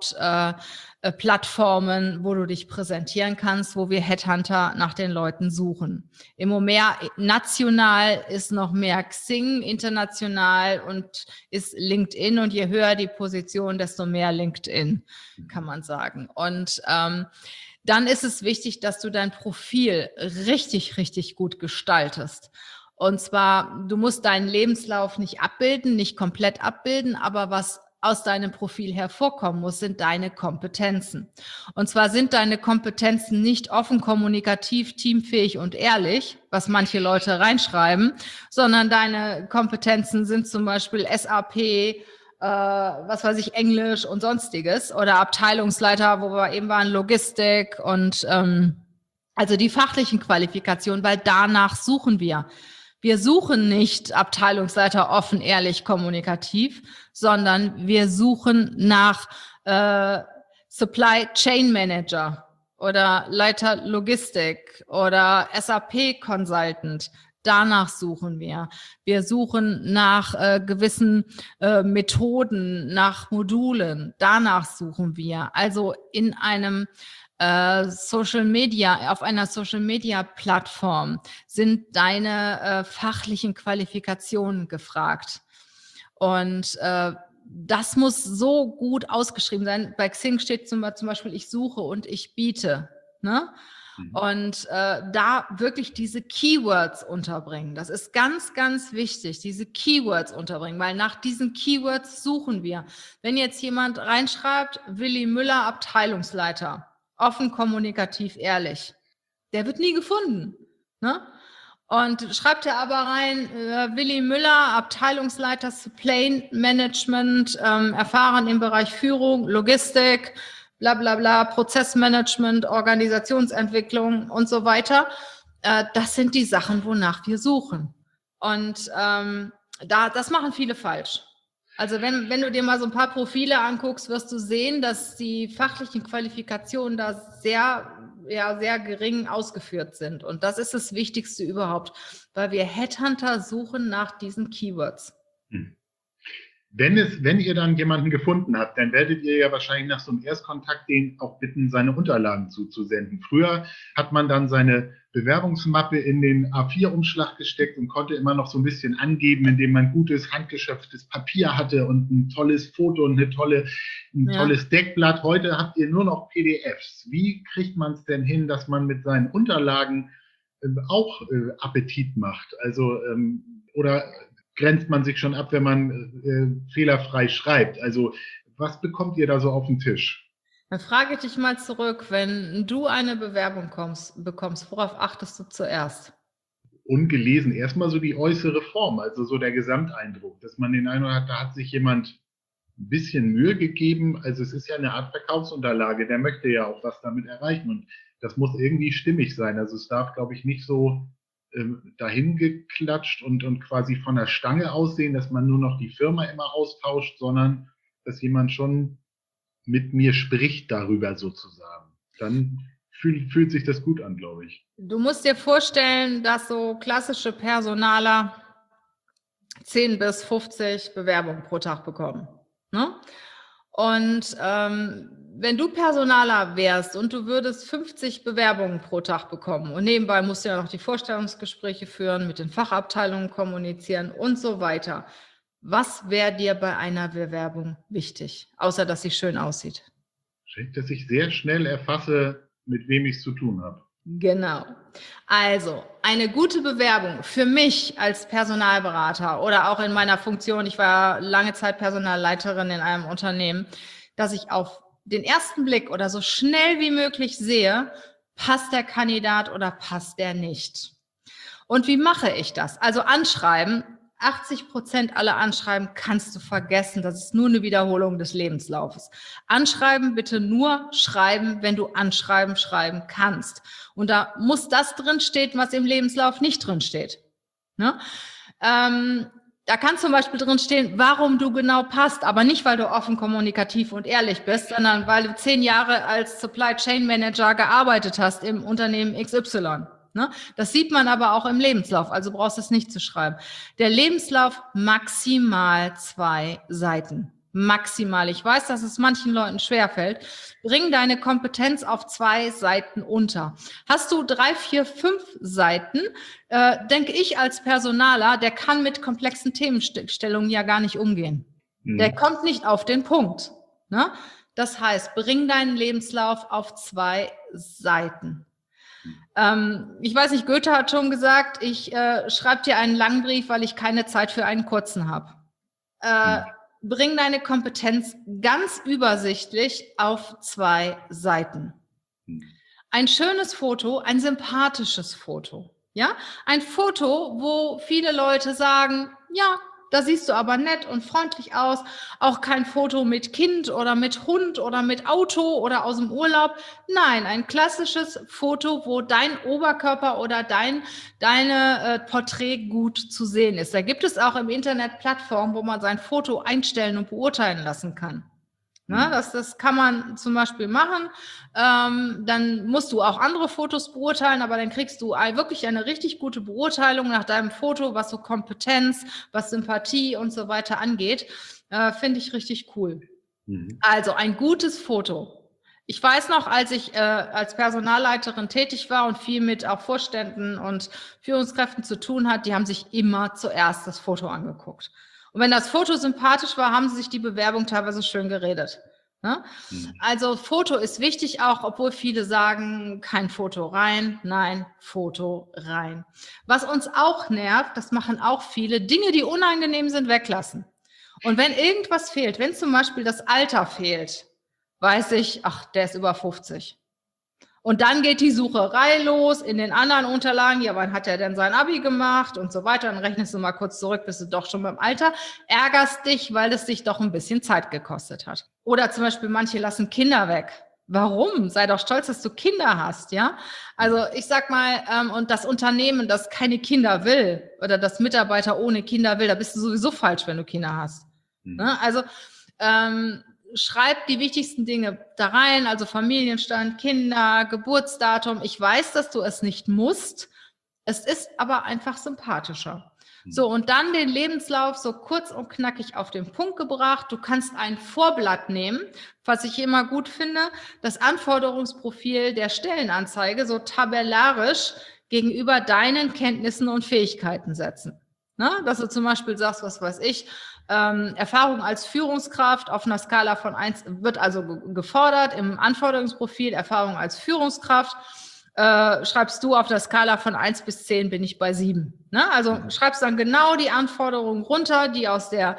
Hauptplattformen, wo du dich präsentieren kannst, wo wir Headhunter nach den Leuten suchen. Im Moment national ist noch mehr Xing, international und ist LinkedIn, und je höher die Position, desto mehr LinkedIn, kann man sagen. Und dann ist es wichtig, dass du dein Profil richtig, richtig gut gestaltest. Und zwar, du musst deinen Lebenslauf nicht abbilden, nicht komplett abbilden, aber was aus deinem Profil hervorkommen muss, sind deine Kompetenzen. Und zwar sind deine Kompetenzen nicht offen, kommunikativ, teamfähig und ehrlich, was manche Leute reinschreiben, sondern deine Kompetenzen sind zum Beispiel SAP, was weiß ich, Englisch und Sonstiges, oder Abteilungsleiter, wo wir eben waren, Logistik und also die fachlichen Qualifikationen, weil danach suchen wir. Wir suchen nicht Abteilungsleiter offen, ehrlich, kommunikativ, sondern wir suchen nach Supply Chain Manager oder Leiter Logistik oder SAP Consultant. Danach suchen wir. Wir suchen nach gewissen Methoden, nach Modulen. Danach suchen wir. Also in einem Social Media, auf einer Social Media Plattform sind deine fachlichen Qualifikationen gefragt. Und das muss so gut ausgeschrieben sein. Bei Xing steht zum Beispiel, ich suche und ich biete. Ne? Und da wirklich diese Keywords unterbringen. Das ist ganz, ganz wichtig, diese Keywords unterbringen, weil nach diesen Keywords suchen wir. Wenn jetzt jemand reinschreibt, Willi Müller, Abteilungsleiter, offen, kommunikativ, ehrlich, der wird nie gefunden. Ne? Und schreibt er aber rein, Willi Müller, Abteilungsleiter Supply Management, erfahren im Bereich Führung, Logistik, bla bla bla, Prozessmanagement, Organisationsentwicklung und so weiter. Das sind die Sachen, wonach wir suchen. Und das machen viele falsch. Also wenn du dir mal so ein paar Profile anguckst, wirst du sehen, dass die fachlichen Qualifikationen da sehr gering ausgeführt sind. Und das ist das Wichtigste überhaupt, weil wir Headhunter suchen nach diesen Keywords. Wenn ihr dann jemanden gefunden habt, dann werdet ihr ja wahrscheinlich nach so einem Erstkontakt den auch bitten, seine Unterlagen zuzusenden. Früher hat man dann seine Bewerbungsmappe in den A4-Umschlag gesteckt und konnte immer noch so ein bisschen angeben, indem man gutes, handgeschöpftes Papier hatte und ein tolles Foto und ein tolles Deckblatt. Heute habt ihr nur noch PDFs. Wie kriegt man es denn hin, dass man mit seinen Unterlagen auch Appetit macht? Also, oder grenzt man sich schon ab, wenn man fehlerfrei schreibt? Also, was bekommt ihr da so auf den Tisch? Dann frage ich dich mal zurück, wenn du eine Bewerbung bekommst, worauf achtest du zuerst? Ungelesen erstmal so die äußere Form, also so der Gesamteindruck, dass man den Eindruck hat, da hat sich jemand ein bisschen Mühe gegeben. Also es ist ja eine Art Verkaufsunterlage, der möchte ja auch was damit erreichen und das muss irgendwie stimmig sein. Also es darf, glaube ich, nicht so dahin geklatscht und quasi von der Stange aussehen, dass man nur noch die Firma immer austauscht, sondern dass jemand schon mit mir spricht darüber sozusagen. Dann fühlt sich das gut an, glaube ich. Du musst dir vorstellen, dass so klassische Personaler 10 bis 50 Bewerbungen pro Tag bekommen. Ne? Und wenn du Personaler wärst und du würdest 50 Bewerbungen pro Tag bekommen und nebenbei musst du ja noch die Vorstellungsgespräche führen, mit den Fachabteilungen kommunizieren und so weiter. Was wäre dir bei einer Bewerbung wichtig, außer dass sie schön aussieht? Dass ich sehr schnell erfasse, mit wem ich es zu tun habe. Genau. Also eine gute Bewerbung für mich als Personalberater oder auch in meiner Funktion, ich war lange Zeit Personalleiterin in einem Unternehmen, dass ich auf den ersten Blick oder so schnell wie möglich sehe, passt der Kandidat oder passt der nicht. Und wie mache ich das? Also anschreiben. 80% aller Anschreiben kannst du vergessen. Das ist nur eine Wiederholung des Lebenslaufes. Anschreiben bitte nur schreiben, wenn du Anschreiben schreiben kannst. Und da muss das drinstehen, was im Lebenslauf nicht drinsteht. Ne? Da kann zum Beispiel drinstehen, warum du genau passt, aber nicht, weil du offen, kommunikativ und ehrlich bist, sondern weil du 10 Jahre als Supply Chain Manager gearbeitet hast im Unternehmen XY. Ne? Das sieht man aber auch im Lebenslauf, also brauchst du es nicht zu schreiben. Der Lebenslauf maximal 2 Seiten. Maximal. Ich weiß, dass es manchen Leuten schwerfällt. Bring deine Kompetenz auf 2 Seiten unter. Hast du 3, 4, 5 Seiten, denke ich als Personaler, der kann mit komplexen Themenstellungen ja gar nicht umgehen. Der kommt nicht auf den Punkt. Ne? Das heißt, bring deinen Lebenslauf auf 2 Seiten. Ich weiß nicht, Goethe hat schon gesagt, ich schreibe dir einen langen Brief, weil ich keine Zeit für einen kurzen habe. Bring deine Kompetenz ganz übersichtlich auf 2 Seiten. Ein schönes Foto, ein sympathisches Foto. Ja? Ein Foto, wo viele Leute sagen, ja, da siehst du aber nett und freundlich aus. Auch kein Foto mit Kind oder mit Hund oder mit Auto oder aus dem Urlaub. Nein, ein klassisches Foto, wo dein Oberkörper oder deine Porträt gut zu sehen ist. Da gibt es auch im Internet Plattformen, wo man sein Foto einstellen und beurteilen lassen kann. Ne, das kann man zum Beispiel machen. Dann musst du auch andere Fotos beurteilen, aber dann kriegst du wirklich eine richtig gute Beurteilung nach deinem Foto, was so Kompetenz, was Sympathie und so weiter angeht. Finde ich richtig cool. Also ein gutes Foto. Ich weiß noch, als ich als Personalleiterin tätig war und viel mit auch Vorständen und Führungskräften zu tun hat, die haben sich immer zuerst das Foto angeguckt. Und wenn das Foto sympathisch war, haben sie sich die Bewerbung teilweise schön geredet. Ne? Also Foto ist wichtig auch, obwohl viele sagen, kein Foto rein. Nein, Foto rein. Was uns auch nervt, das machen auch viele, Dinge, die unangenehm sind, weglassen. Und wenn irgendwas fehlt, wenn zum Beispiel das Alter fehlt, weiß ich, ach, der ist über 50. Und dann geht die Sucherei los in den anderen Unterlagen. Ja, wann hat er denn sein Abi gemacht und so weiter? Dann rechnest du mal kurz zurück, bist du doch schon beim Alter. Ärgerst dich, weil es dich doch ein bisschen Zeit gekostet hat. Oder zum Beispiel manche lassen Kinder weg. Warum? Sei doch stolz, dass du Kinder hast, ja? Also ich sag mal, und das Unternehmen, das keine Kinder will oder das Mitarbeiter ohne Kinder will, da bist du sowieso falsch, wenn du Kinder hast. Ne? Also schreib die wichtigsten Dinge da rein, also Familienstand, Kinder, Geburtsdatum. Ich weiß, dass du es nicht musst. Es ist aber einfach sympathischer. So, und dann den Lebenslauf so kurz und knackig auf den Punkt gebracht. Du kannst ein Vorblatt nehmen, was ich immer gut finde, das Anforderungsprofil der Stellenanzeige, so tabellarisch gegenüber deinen Kenntnissen und Fähigkeiten setzen. Ne? Dass du zum Beispiel sagst, was weiß ich, Erfahrung als Führungskraft auf einer Skala von 1 wird also gefordert im Anforderungsprofil, Erfahrung als Führungskraft, schreibst du auf der Skala von 1 bis 10 bin ich bei 7. Ne? Also schreibst dann genau die Anforderungen runter, die aus der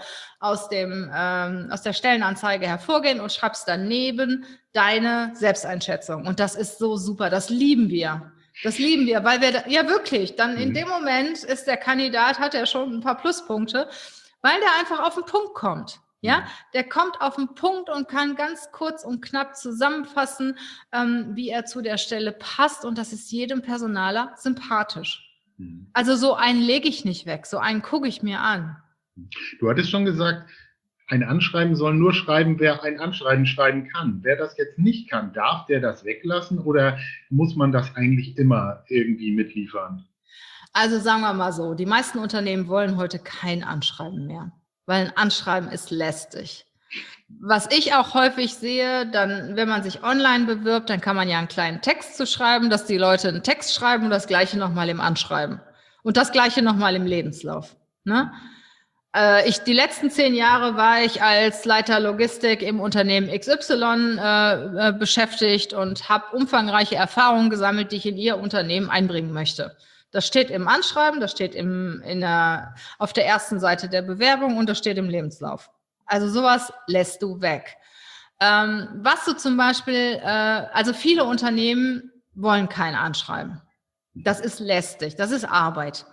Stellenanzeige hervorgehen und schreibst daneben deine Selbsteinschätzung. Und das ist so super, das lieben wir. Das lieben wir, weil wir, ja wirklich, dann in dem Moment ist der Kandidat, hat er schon ein paar Pluspunkte, weil der einfach auf den Punkt kommt. Ja, der kommt auf den Punkt und kann ganz kurz und knapp zusammenfassen, wie er zu der Stelle passt. Und das ist jedem Personaler sympathisch. Also so einen lege ich nicht weg, so einen gucke ich mir an. Du hattest schon gesagt, ein Anschreiben soll nur schreiben, wer ein Anschreiben schreiben kann. Wer das jetzt nicht kann, darf der das weglassen oder muss man das eigentlich immer irgendwie mitliefern? Also sagen wir mal so, die meisten Unternehmen wollen heute kein Anschreiben mehr, weil ein Anschreiben ist lästig. Was ich auch häufig sehe, dann, wenn man sich online bewirbt, dann kann man ja einen kleinen Text zu schreiben, dass die Leute einen Text schreiben und das Gleiche nochmal im Anschreiben. Und das Gleiche nochmal im Lebenslauf. Ne? Die letzten 10 Jahre war ich als Leiter Logistik im Unternehmen XY beschäftigt und habe umfangreiche Erfahrungen gesammelt, die ich in Ihr Unternehmen einbringen möchte. Das steht im Anschreiben, das steht auf der ersten Seite der Bewerbung und das steht im Lebenslauf. Also sowas lässt du weg. Was du zum Beispiel, also viele Unternehmen wollen kein Anschreiben. Das ist lästig, das ist Arbeit.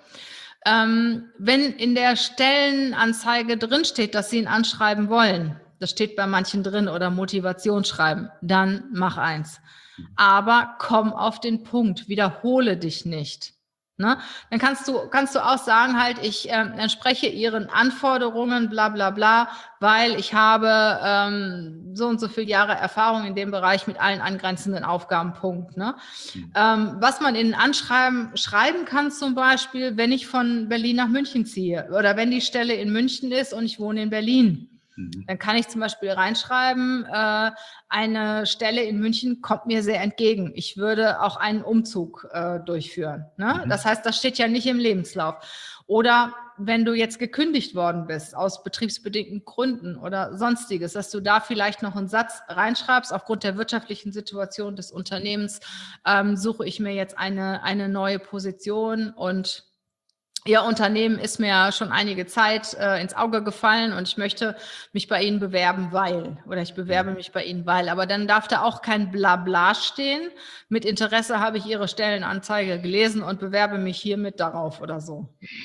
Wenn in der Stellenanzeige drin steht, dass sie ein Anschreiben wollen, das steht bei manchen drin, oder Motivationsschreiben, dann mach eins. Aber komm auf den Punkt, wiederhole dich nicht. Ne? Dann kannst du auch sagen, halt, ich entspreche Ihren Anforderungen, bla bla bla, weil ich habe so und so viele Jahre Erfahrung in dem Bereich mit allen angrenzenden Aufgaben, Punkt. Ne? Was man in Anschreiben schreiben kann, zum Beispiel, wenn ich von Berlin nach München ziehe oder wenn die Stelle in München ist und ich wohne in Berlin. Dann kann ich zum Beispiel reinschreiben, eine Stelle in München kommt mir sehr entgegen. Ich würde auch einen Umzug durchführen. Ne? Das heißt, das steht ja nicht im Lebenslauf. Oder wenn du jetzt gekündigt worden bist aus betriebsbedingten Gründen oder sonstiges, dass du da vielleicht noch einen Satz reinschreibst, aufgrund der wirtschaftlichen Situation des Unternehmens suche ich mir jetzt eine neue Position und Ihr Unternehmen ist mir schon einige Zeit ins Auge gefallen und ich möchte mich bei Ihnen bewerben, oder ich bewerbe mich bei Ihnen, aber dann darf da auch kein Blabla stehen. Mit Interesse habe ich Ihre Stellenanzeige gelesen und bewerbe mich hiermit darauf oder so.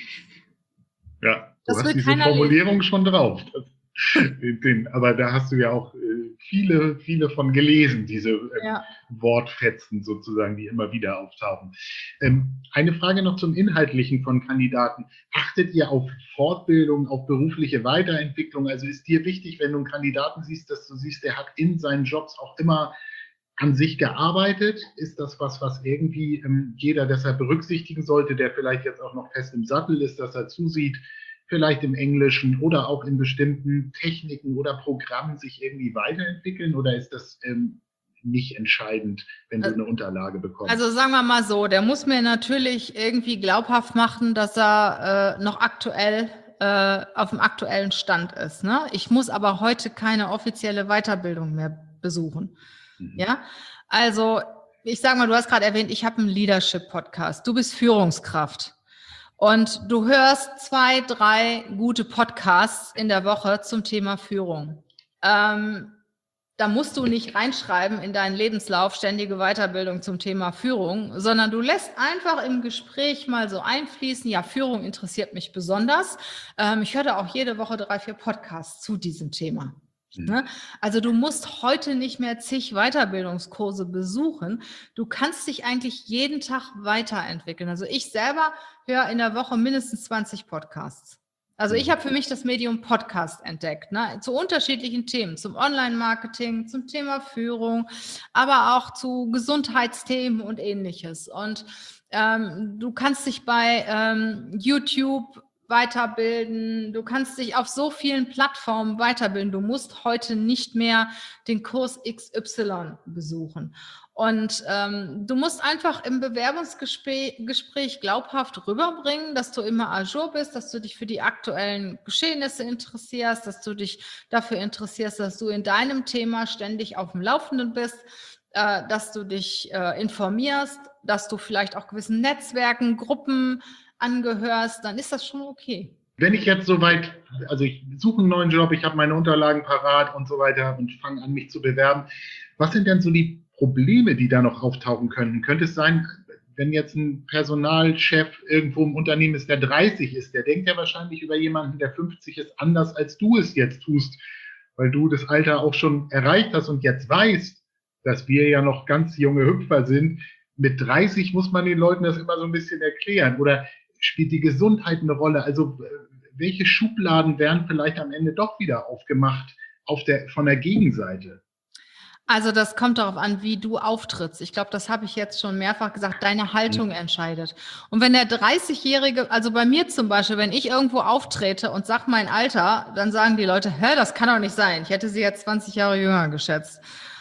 Ja, du hast diese Formulierung schon drauf. Aber da hast du ja auch viele von gelesen, diese Wortfetzen sozusagen, die immer wieder auftauchen. Eine Frage noch zum Inhaltlichen von Kandidaten. Achtet ihr auf Fortbildung, auf berufliche Weiterentwicklung? Also ist dir wichtig, wenn du einen Kandidaten siehst, dass du siehst, der hat in seinen Jobs auch immer an sich gearbeitet? Ist das was irgendwie jeder deshalb berücksichtigen sollte, der vielleicht jetzt auch noch fest im Sattel ist, dass er zusieht, vielleicht im Englischen oder auch in bestimmten Techniken oder Programmen sich irgendwie weiterentwickeln? Oder ist das nicht entscheidend, wenn du eine Unterlage bekommst? Also sagen wir mal so, der muss mir natürlich irgendwie glaubhaft machen, dass er noch aktuell auf dem aktuellen Stand ist. Ne? Ich muss aber heute keine offizielle Weiterbildung mehr besuchen. Ja, also ich sage mal, du hast gerade erwähnt, ich habe einen Leadership-Podcast. Du bist Führungskraft. Und du hörst 2, 3 gute Podcasts in der Woche zum Thema Führung. Da musst du nicht reinschreiben in deinen Lebenslauf ständige Weiterbildung zum Thema Führung, sondern du lässt einfach im Gespräch mal so einfließen, ja, Führung interessiert mich besonders. Ich höre da auch jede Woche 3, 4 Podcasts zu diesem Thema. Ne? Also du musst heute nicht mehr zig Weiterbildungskurse besuchen. Du kannst dich eigentlich jeden Tag weiterentwickeln. Also ich selber höre in der Woche mindestens 20 Podcasts. Also ich habe für mich das Medium Podcast entdeckt, ne? Zu unterschiedlichen Themen, zum Online-Marketing, zum Thema Führung, aber auch zu Gesundheitsthemen und Ähnliches. Und du kannst dich bei YouTube weiterbilden, du kannst dich auf so vielen Plattformen weiterbilden, du musst heute nicht mehr den Kurs XY besuchen. Und du musst einfach im Bewerbungsgespräch glaubhaft rüberbringen, dass du immer à jour bist, dass du dich für die aktuellen Geschehnisse interessierst, dass du dich dafür interessierst, dass du in deinem Thema ständig auf dem Laufenden bist, dass du dich informierst, dass du vielleicht auch gewissen Netzwerken, Gruppen angehörst, dann ist das schon okay. Wenn ich jetzt soweit, also ich suche einen neuen Job, ich habe meine Unterlagen parat und so weiter und fange an, mich zu bewerben, was sind denn so die Probleme, die da noch auftauchen könnten? Könnte es sein, wenn jetzt ein Personalchef irgendwo im Unternehmen ist, der 30 ist, der denkt ja wahrscheinlich über jemanden, der 50 ist, anders als du es jetzt tust, weil du das Alter auch schon erreicht hast und jetzt weißt, dass wir ja noch ganz junge Hüpfer sind. Mit 30 muss man den Leuten das immer so ein bisschen erklären. Oder spielt die Gesundheit eine Rolle? Also welche Schubladen werden vielleicht am Ende doch wieder aufgemacht von der Gegenseite? Also das kommt darauf an, wie du auftrittst. Ich glaube, das habe ich jetzt schon mehrfach gesagt, deine Haltung entscheidet. Und wenn der 30-Jährige, also bei mir zum Beispiel, wenn ich irgendwo auftrete und sage mein Alter, dann sagen die Leute, das kann doch nicht sein. Ich hätte sie jetzt 20 Jahre jünger geschätzt.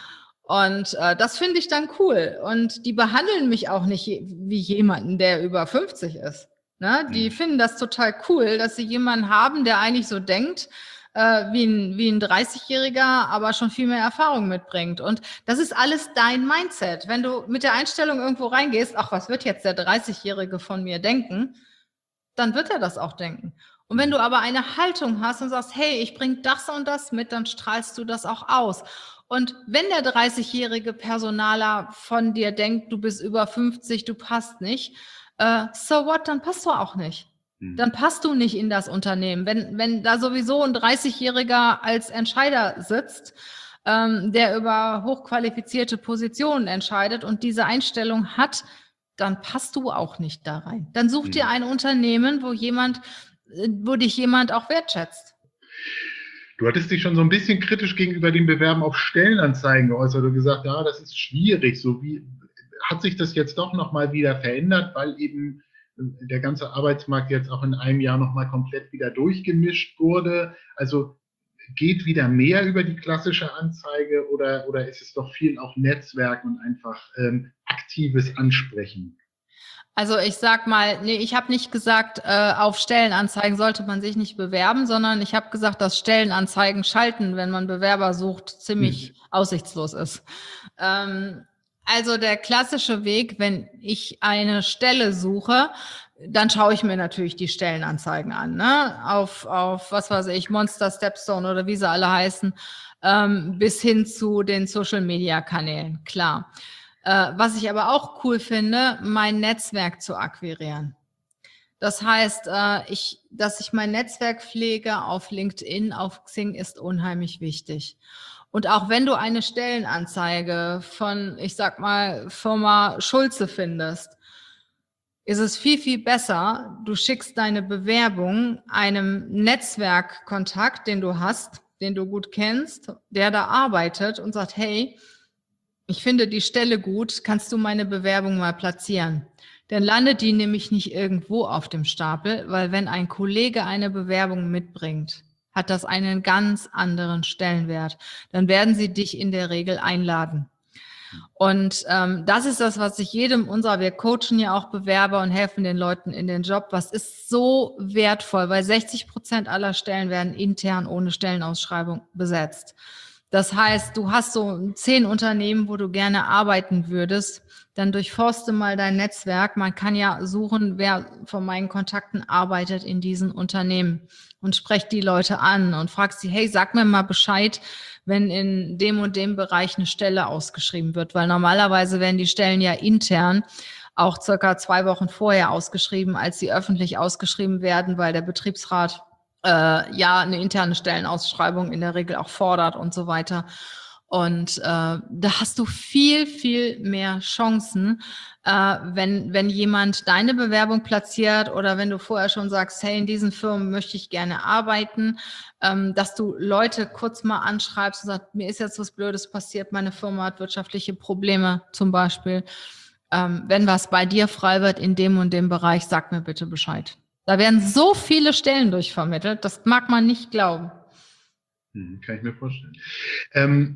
Und das finde ich dann cool. Und die behandeln mich auch nicht wie jemanden, der über 50 ist. Ne? Die finden das total cool, dass sie jemanden haben, der eigentlich so denkt, wie ein 30-Jähriger, aber schon viel mehr Erfahrung mitbringt. Und das ist alles dein Mindset. Wenn du mit der Einstellung irgendwo reingehst, ach, was wird jetzt der 30-Jährige von mir denken, dann wird er das auch denken. Und wenn du aber eine Haltung hast und sagst, hey, ich bringe das und das mit, dann strahlst du das auch aus. Und wenn der 30-jährige Personaler von dir denkt, du bist über 50, du passt nicht, so what, dann passt du auch nicht. Dann passt du nicht in das Unternehmen. Wenn da sowieso ein 30-Jähriger als Entscheider sitzt, der über hochqualifizierte Positionen entscheidet und diese Einstellung hat, dann passt du auch nicht da rein. Dann such dir ein Unternehmen, wo dich jemand auch wertschätzt. Du hattest dich schon so ein bisschen kritisch gegenüber dem Bewerben auf Stellenanzeigen geäußert und gesagt, ja, das ist schwierig. Hat sich das jetzt doch nochmal wieder verändert, weil eben der ganze Arbeitsmarkt jetzt auch in einem Jahr nochmal komplett wieder durchgemischt wurde? Also geht wieder mehr über die klassische Anzeige oder ist es doch viel auch Netzwerk und einfach aktives Ansprechen? Also ich sag mal, nee, ich habe nicht gesagt, auf Stellenanzeigen sollte man sich nicht bewerben, sondern ich habe gesagt, dass Stellenanzeigen schalten, wenn man Bewerber sucht, ziemlich aussichtslos ist. Also der klassische Weg, wenn ich eine Stelle suche, dann schaue ich mir natürlich die Stellenanzeigen an, ne? Auf was weiß ich, Monster, Stepstone oder wie sie alle heißen, bis hin zu den Social-Media-Kanälen, klar. Was ich aber auch cool finde, mein Netzwerk zu akquirieren. Das heißt, dass ich mein Netzwerk pflege auf LinkedIn, auf Xing ist unheimlich wichtig. Und auch wenn du eine Stellenanzeige von, ich sag mal, Firma Schulze findest, ist es viel, viel besser, du schickst deine Bewerbung einem Netzwerkkontakt, den du hast, den du gut kennst, der da arbeitet und sagt, hey, ich finde die Stelle gut, kannst du meine Bewerbung mal platzieren? Dann landet die nämlich nicht irgendwo auf dem Stapel, weil wenn ein Kollege eine Bewerbung mitbringt, hat das einen ganz anderen Stellenwert. Dann werden sie dich in der Regel einladen. Und das ist das, was ich wir coachen ja auch Bewerber und helfen den Leuten in den Job. Was ist so wertvoll, weil 60% aller Stellen werden intern ohne Stellenausschreibung besetzt. Das heißt, du hast so 10 Unternehmen, wo du gerne arbeiten würdest, dann durchforste mal dein Netzwerk. Man kann ja suchen, wer von meinen Kontakten arbeitet in diesen Unternehmen und sprecht die Leute an und fragst sie, hey, sag mir mal Bescheid, wenn in dem und dem Bereich eine Stelle ausgeschrieben wird, weil normalerweise werden die Stellen ja intern auch circa 2 Wochen vorher ausgeschrieben, als sie öffentlich ausgeschrieben werden, weil der Betriebsrat eine interne Stellenausschreibung in der Regel auch fordert und so weiter. Und da hast du viel, viel mehr Chancen, wenn jemand deine Bewerbung platziert oder wenn du vorher schon sagst, hey, in diesen Firmen möchte ich gerne arbeiten, dass du Leute kurz mal anschreibst und sagst, mir ist jetzt was Blödes passiert, meine Firma hat wirtschaftliche Probleme zum Beispiel. Wenn was bei dir frei wird in dem und dem Bereich, sag mir bitte Bescheid. Da werden so viele Stellen durchvermittelt, das mag man nicht glauben. Kann ich mir vorstellen.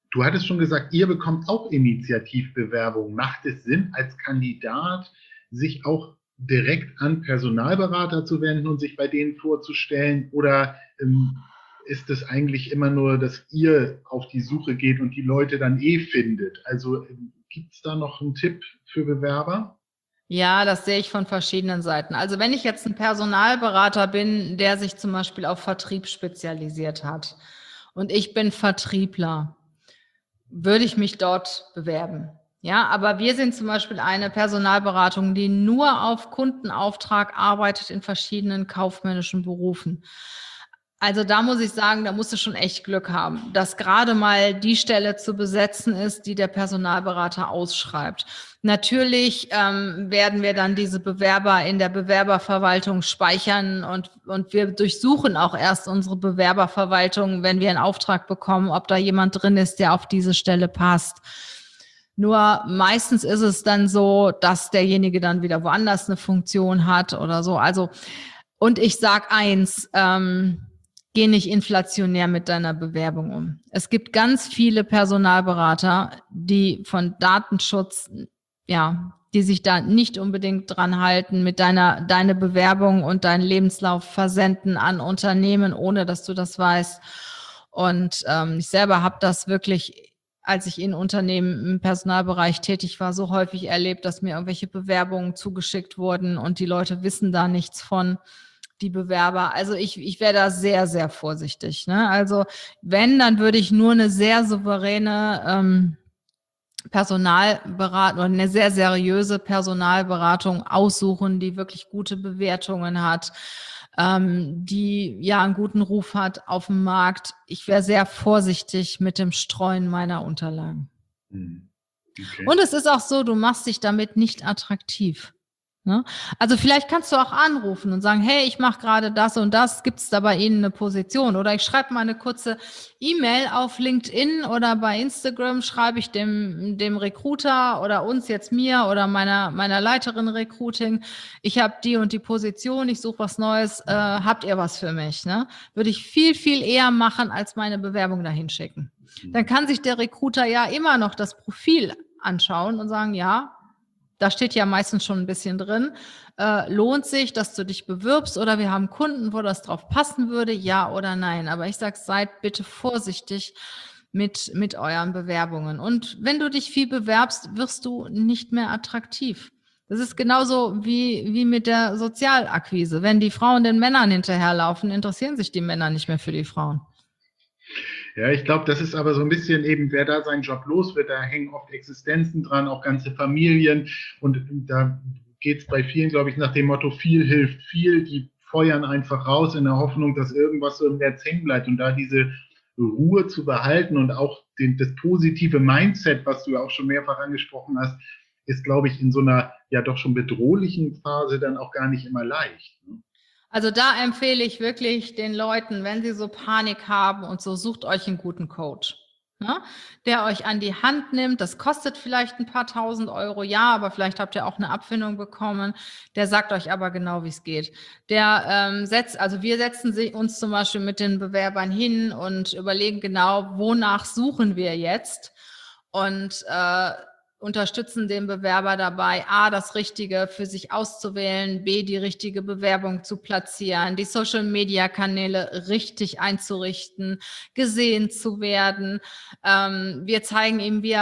Du hattest schon gesagt, ihr bekommt auch Initiativbewerbungen. Macht es Sinn, als Kandidat sich auch direkt an Personalberater zu wenden und sich bei denen vorzustellen? Oder ist es eigentlich immer nur, dass ihr auf die Suche geht und die Leute dann findet? Also gibt es da noch einen Tipp für Bewerber? Ja, das sehe ich von verschiedenen Seiten. Also wenn ich jetzt ein Personalberater bin, der sich zum Beispiel auf Vertrieb spezialisiert hat und ich bin Vertriebler, würde ich mich dort bewerben. Ja, aber wir sind zum Beispiel eine Personalberatung, die nur auf Kundenauftrag arbeitet in verschiedenen kaufmännischen Berufen. Also da muss ich sagen, da musst du schon echt Glück haben, dass gerade mal die Stelle zu besetzen ist, die der Personalberater ausschreibt. Natürlich werden wir dann diese Bewerber in der Bewerberverwaltung speichern und wir durchsuchen auch erst unsere Bewerberverwaltung, wenn wir einen Auftrag bekommen, ob da jemand drin ist, der auf diese Stelle passt. Nur meistens ist es dann so, dass derjenige dann wieder woanders eine Funktion hat oder so. Also, und ich sag eins, geh nicht inflationär mit deiner Bewerbung um. Es gibt ganz viele Personalberater, die von Datenschutz, die sich da nicht unbedingt dran halten, mit deine Bewerbung und deinen Lebenslauf versenden an Unternehmen, ohne dass du das weißt. Und ich selber habe das wirklich, als ich in Unternehmen im Personalbereich tätig war, so häufig erlebt, dass mir irgendwelche Bewerbungen zugeschickt wurden und die Leute wissen da nichts von. Die Bewerber. Also ich wäre da sehr, sehr vorsichtig. Ne? Also wenn, dann würde ich nur eine sehr souveräne Personalberatung oder eine sehr seriöse Personalberatung aussuchen, die wirklich gute Bewertungen hat, die ja einen guten Ruf hat auf dem Markt. Ich wäre sehr vorsichtig mit dem Streuen meiner Unterlagen. Okay. Und es ist auch so, du machst dich damit nicht attraktiv. Ne? Also vielleicht kannst du auch anrufen und sagen, hey, ich mache gerade das und das, gibt es da bei Ihnen eine Position? Oder ich schreibe mal eine kurze E-Mail auf LinkedIn oder bei Instagram, schreibe ich dem Recruiter oder uns jetzt mir oder meiner Leiterin Recruiting, ich habe die und die Position, ich suche was Neues, habt ihr was für mich? Ne? Würde ich viel, viel eher machen, als meine Bewerbung dahin schicken. Dann kann sich der Recruiter ja immer noch das Profil anschauen und sagen, ja, da steht ja meistens schon ein bisschen drin, lohnt sich, dass du dich bewirbst oder wir haben Kunden, wo das drauf passen würde, ja oder nein. Aber ich sage, seid bitte vorsichtig mit euren Bewerbungen. Und wenn du dich viel bewerbst, wirst du nicht mehr attraktiv. Das ist genauso wie mit der Sozialakquise. Wenn die Frauen den Männern hinterherlaufen, interessieren sich die Männer nicht mehr für die Frauen. Ja, ich glaube, das ist aber so ein bisschen eben, wer da seinen Job los wird, da hängen oft Existenzen dran, auch ganze Familien. Und da geht es bei vielen, glaube ich, nach dem Motto, viel hilft viel. Die feuern einfach raus in der Hoffnung, dass irgendwas so im Netz hängen bleibt. Und da diese Ruhe zu behalten und auch das positive Mindset, was du ja auch schon mehrfach angesprochen hast, ist, glaube ich, in so einer ja doch schon bedrohlichen Phase dann auch gar nicht immer leicht. Ne? Also da empfehle ich wirklich den Leuten, wenn sie so Panik haben und so, sucht euch einen guten Coach, ne? Der euch an die Hand nimmt. Das kostet vielleicht ein paar tausend Euro, ja, aber vielleicht habt ihr auch eine Abfindung bekommen. Der sagt euch aber genau, wie es geht. Wir setzen uns zum Beispiel mit den Bewerbern hin und überlegen genau, wonach suchen wir jetzt und unterstützen den Bewerber dabei, A, das Richtige für sich auszuwählen, B, die richtige Bewerbung zu platzieren, die Social-Media-Kanäle richtig einzurichten, gesehen zu werden. Wir zeigen ihm, wie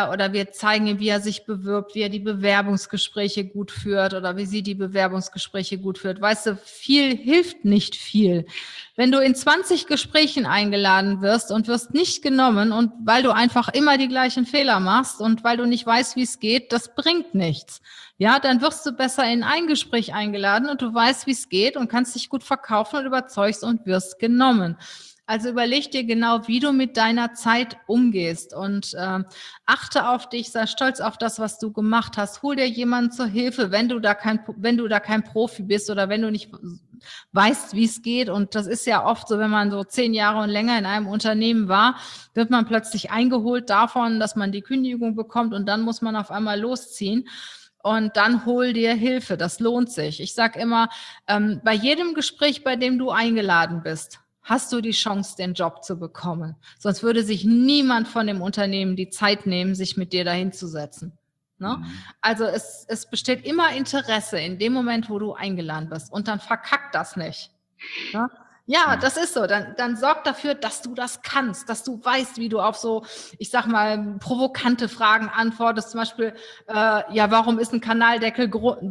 er sich bewirbt, wie er die Bewerbungsgespräche gut führt oder wie sie die Bewerbungsgespräche gut führt. Weißt du, viel hilft nicht viel. Wenn du in 20 Gesprächen eingeladen wirst und wirst nicht genommen und weil du einfach immer die gleichen Fehler machst und weil du nicht weißt, wie es geht, das bringt nichts. Ja, dann wirst du besser in ein Gespräch eingeladen und du weißt, wie es geht und kannst dich gut verkaufen und überzeugst und wirst genommen. Also überleg dir genau, wie du mit deiner Zeit umgehst und achte auf dich, sei stolz auf das, was du gemacht hast. Hol dir jemanden zur Hilfe, wenn du da kein Profi bist oder wenn du nicht weißt, wie es geht. Und das ist ja oft so, wenn man so 10 Jahre und länger in einem Unternehmen war, wird man plötzlich eingeholt davon, dass man die Kündigung bekommt und dann muss man auf einmal losziehen. Und dann hol dir Hilfe, das lohnt sich. Ich sage immer, bei jedem Gespräch, bei dem du eingeladen bist, hast du die Chance, den Job zu bekommen. Sonst würde sich niemand von dem Unternehmen die Zeit nehmen, sich mit dir dahin zu setzen. Ne? Also es besteht immer Interesse in dem Moment, wo du eingeladen bist. Und dann verkackt das nicht. Ne? Ja, das ist so. Dann sorg dafür, dass du das kannst, dass du weißt, wie du auf so, ich sag mal, provokante Fragen antwortest. Zum Beispiel, warum ist ein Kanaldeckel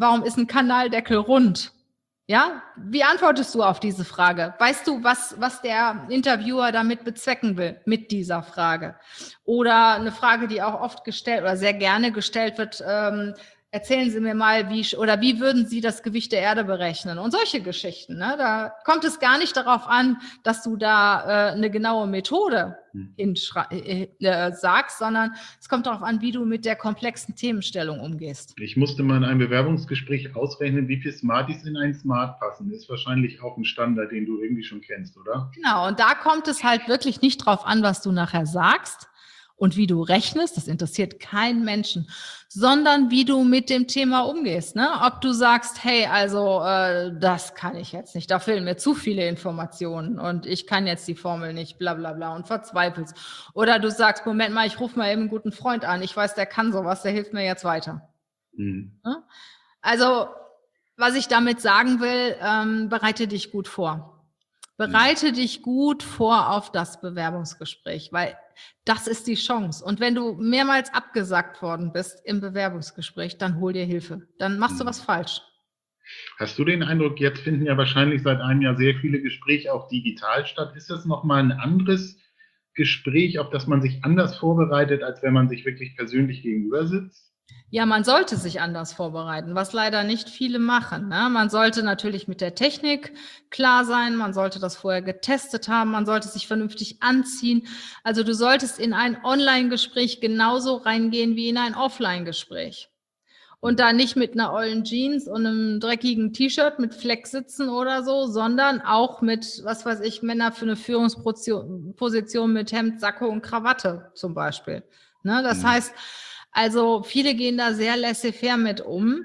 rund? Ja, wie antwortest du auf diese Frage? Weißt du, was der Interviewer damit bezwecken will mit dieser Frage? Oder eine Frage, die auch oft gestellt oder sehr gerne gestellt wird, erzählen Sie mir mal, wie würden Sie das Gewicht der Erde berechnen? Und solche Geschichten. Ne? Da kommt es gar nicht darauf an, dass du da eine genaue Methode sagst, sondern es kommt darauf an, wie du mit der komplexen Themenstellung umgehst. Ich musste mal in einem Bewerbungsgespräch ausrechnen, wie viele Smarties in ein Smart passen. Ist wahrscheinlich auch ein Standard, den du irgendwie schon kennst, oder? Genau, und da kommt es halt wirklich nicht drauf an, was du nachher sagst und wie du rechnest, das interessiert keinen Menschen, sondern wie du mit dem Thema umgehst. Ne? Ob du sagst, hey, also das kann ich jetzt nicht, da fehlen mir zu viele Informationen und ich kann jetzt die Formel nicht, bla bla bla und verzweifelst. Oder du sagst, Moment mal, ich rufe mal eben einen guten Freund an, ich weiß, der kann sowas, der hilft mir jetzt weiter. Ne? Also, was ich damit sagen will, bereite dich gut vor. Bereite dich gut vor auf das Bewerbungsgespräch, weil das ist die Chance. Und wenn du mehrmals abgesagt worden bist im Bewerbungsgespräch, dann hol dir Hilfe. Dann machst du was falsch. Hast du den Eindruck, jetzt finden ja wahrscheinlich seit einem Jahr sehr viele Gespräche auch digital statt. Ist das nochmal ein anderes Gespräch, auf das man sich anders vorbereitet, als wenn man sich wirklich persönlich gegenüber sitzt? Ja, man sollte sich anders vorbereiten, was leider nicht viele machen. Ne? Man sollte natürlich mit der Technik klar sein, man sollte das vorher getestet haben, man sollte sich vernünftig anziehen. Also du solltest in ein Online-Gespräch genauso reingehen wie in ein Offline-Gespräch. Und da nicht mit einer ollen Jeans und einem dreckigen T-Shirt mit Fleck sitzen oder so, sondern auch mit, was weiß ich, Männer für eine Führungsposition mit Hemd, Sakko und Krawatte zum Beispiel. Ne? Das heißt, also viele gehen da sehr laissez-faire mit um.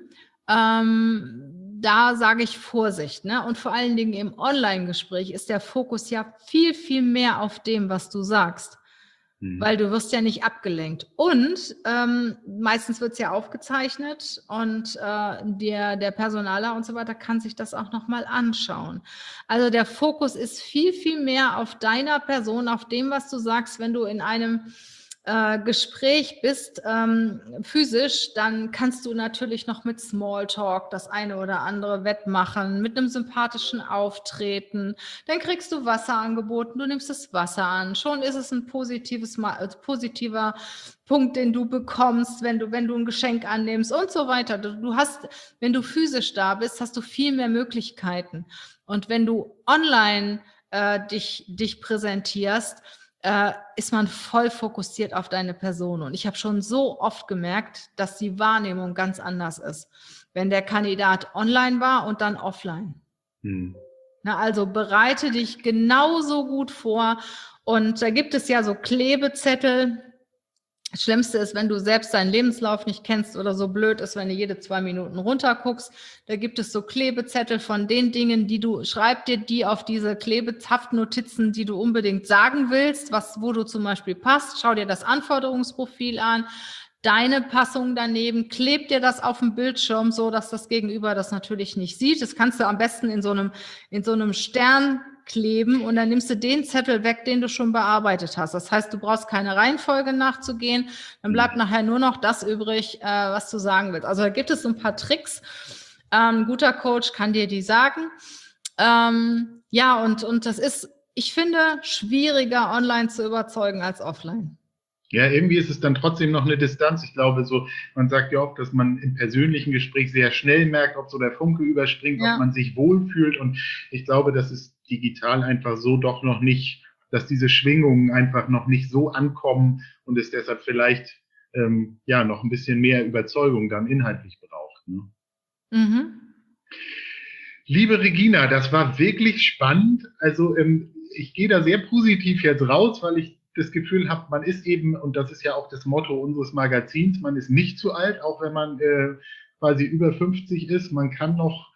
Da sage ich Vorsicht. Ne? Und vor allen Dingen im Online-Gespräch ist der Fokus ja viel, viel mehr auf dem, was du sagst. Weil du wirst ja nicht abgelenkt. Und meistens wird es ja aufgezeichnet und der Personaler und so weiter kann sich das auch nochmal anschauen. Also der Fokus ist viel, viel mehr auf deiner Person, auf dem, was du sagst, wenn du in einem Gespräch bist, physisch, dann kannst du natürlich noch mit Smalltalk das eine oder andere wettmachen, mit einem sympathischen Auftreten. Dann kriegst du Wasser angeboten, du nimmst das Wasser an. Schon ist es ein positiver Punkt, den du bekommst, wenn du ein Geschenk annimmst und so weiter. Du hast, wenn du physisch da bist, hast du viel mehr Möglichkeiten. Und wenn du online dich präsentierst, ist man voll fokussiert auf deine Person. Und ich habe schon so oft gemerkt, dass die Wahrnehmung ganz anders ist, wenn der Kandidat online war und dann offline. Na, also bereite dich genauso gut vor. Und da gibt es ja so Klebezettel. Das Schlimmste ist, wenn du selbst deinen Lebenslauf nicht kennst oder so blöd ist, wenn du jede 2 Minuten runterguckst. Da gibt es so Klebezettel von den Dingen, schreib dir die auf diese Haftnotizen, die du unbedingt sagen willst, wo du zum Beispiel passt. Schau dir das Anforderungsprofil an, deine Passung daneben, kleb dir das auf dem Bildschirm, so dass das Gegenüber das natürlich nicht sieht. Das kannst du am besten in so einem Stern kleben und dann nimmst du den Zettel weg, den du schon bearbeitet hast. Das heißt, du brauchst keine Reihenfolge nachzugehen, dann bleibt nachher nur noch das übrig, was du sagen willst. Also da gibt es so ein paar Tricks. Ein guter Coach kann dir die sagen. Und das ist, ich finde, schwieriger online zu überzeugen als offline. Ja, irgendwie ist es dann trotzdem noch eine Distanz. Ich glaube, man sagt ja oft, dass man im persönlichen Gespräch sehr schnell merkt, ob so der Funke überspringt, ob man sich wohlfühlt. Und ich glaube, das ist digital einfach so doch noch nicht, dass diese Schwingungen einfach noch nicht so ankommen und es deshalb vielleicht noch ein bisschen mehr Überzeugung dann inhaltlich braucht. Ne? Liebe Regina, das war wirklich spannend. Also ich gehe da sehr positiv jetzt raus, weil ich das Gefühl habe, man ist eben, und das ist ja auch das Motto unseres Magazins, man ist nicht zu alt, auch wenn man quasi über 50 ist. Man kann noch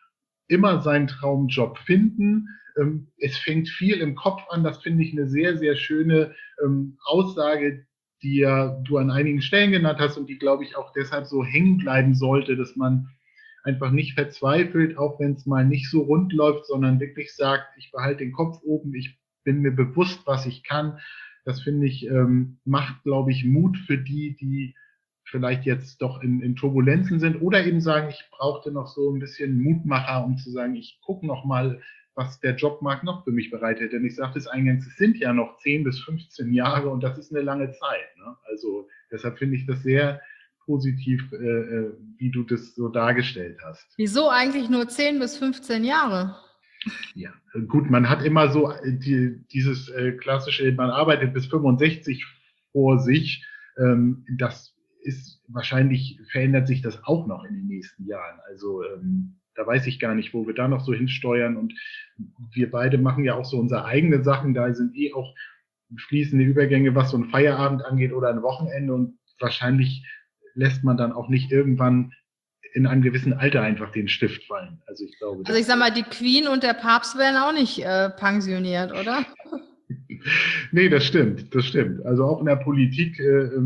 immer seinen Traumjob finden. Es fängt viel im Kopf an. Das finde ich eine sehr, sehr schöne Aussage, die ja du an einigen Stellen genannt hast und die, glaube ich, auch deshalb so hängen bleiben sollte, dass man einfach nicht verzweifelt, auch wenn es mal nicht so rund läuft, sondern wirklich sagt, ich behalte den Kopf oben, ich bin mir bewusst, was ich kann. Das finde ich, macht, glaube ich, Mut für die vielleicht jetzt doch in Turbulenzen sind oder eben sagen, ich brauchte noch so ein bisschen Mutmacher, um zu sagen, ich gucke noch mal, was der Jobmarkt noch für mich bereithält. Denn ich sagte es eingangs, es sind ja noch 10 bis 15 Jahre und das ist eine lange Zeit. Ne? Also deshalb finde ich das sehr positiv, wie du das so dargestellt hast. Wieso eigentlich nur 10 bis 15 Jahre? Ja, gut, man hat immer so dieses klassische, man arbeitet bis 65 vor sich. Das ist wahrscheinlich, verändert sich das auch noch in den nächsten Jahren. Also da weiß ich gar nicht, wo wir da noch so hinsteuern. Und wir beide machen ja auch so unsere eigenen Sachen. Da sind auch fließende Übergänge, was so ein Feierabend angeht oder ein Wochenende. Und wahrscheinlich lässt man dann auch nicht irgendwann in einem gewissen Alter einfach den Stift fallen. Also ich glaube. Also ich sag mal, die Queen und der Papst werden auch nicht pensioniert, oder? Nee, das stimmt, das stimmt. Also auch in der Politik,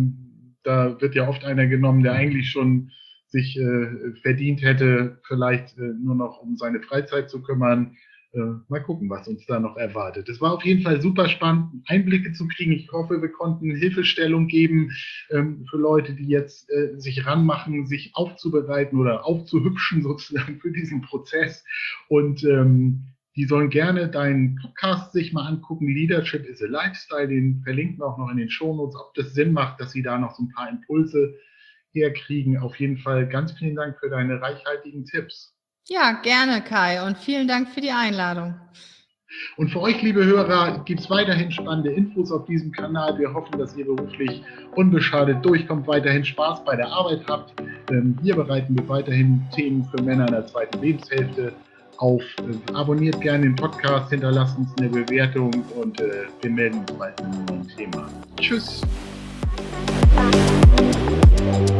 da wird ja oft einer genommen, der eigentlich schon sich verdient hätte, vielleicht nur noch um seine Freizeit zu kümmern. Mal gucken, was uns da noch erwartet. Es war auf jeden Fall super spannend, Einblicke zu kriegen. Ich hoffe, wir konnten Hilfestellung geben für Leute, die jetzt sich ranmachen, sich aufzubereiten oder aufzuhübschen sozusagen für diesen Prozess. Und die sollen gerne deinen Podcast sich mal angucken. Leadership is a Lifestyle, den verlinken wir auch noch in den Shownotes, ob das Sinn macht, dass sie da noch so ein paar Impulse herkriegen. Auf jeden Fall ganz vielen Dank für deine reichhaltigen Tipps. Ja, gerne, Kai. Und vielen Dank für die Einladung. Und für euch, liebe Hörer, gibt es weiterhin spannende Infos auf diesem Kanal. Wir hoffen, dass ihr beruflich unbeschadet durchkommt, weiterhin Spaß bei der Arbeit habt. Wir bereiten weiterhin Themen für Männer in der zweiten Lebenshälfte auf. Abonniert gerne den Podcast, hinterlasst uns eine Bewertung und wir melden uns bald mit einem neuen Thema. Tschüss!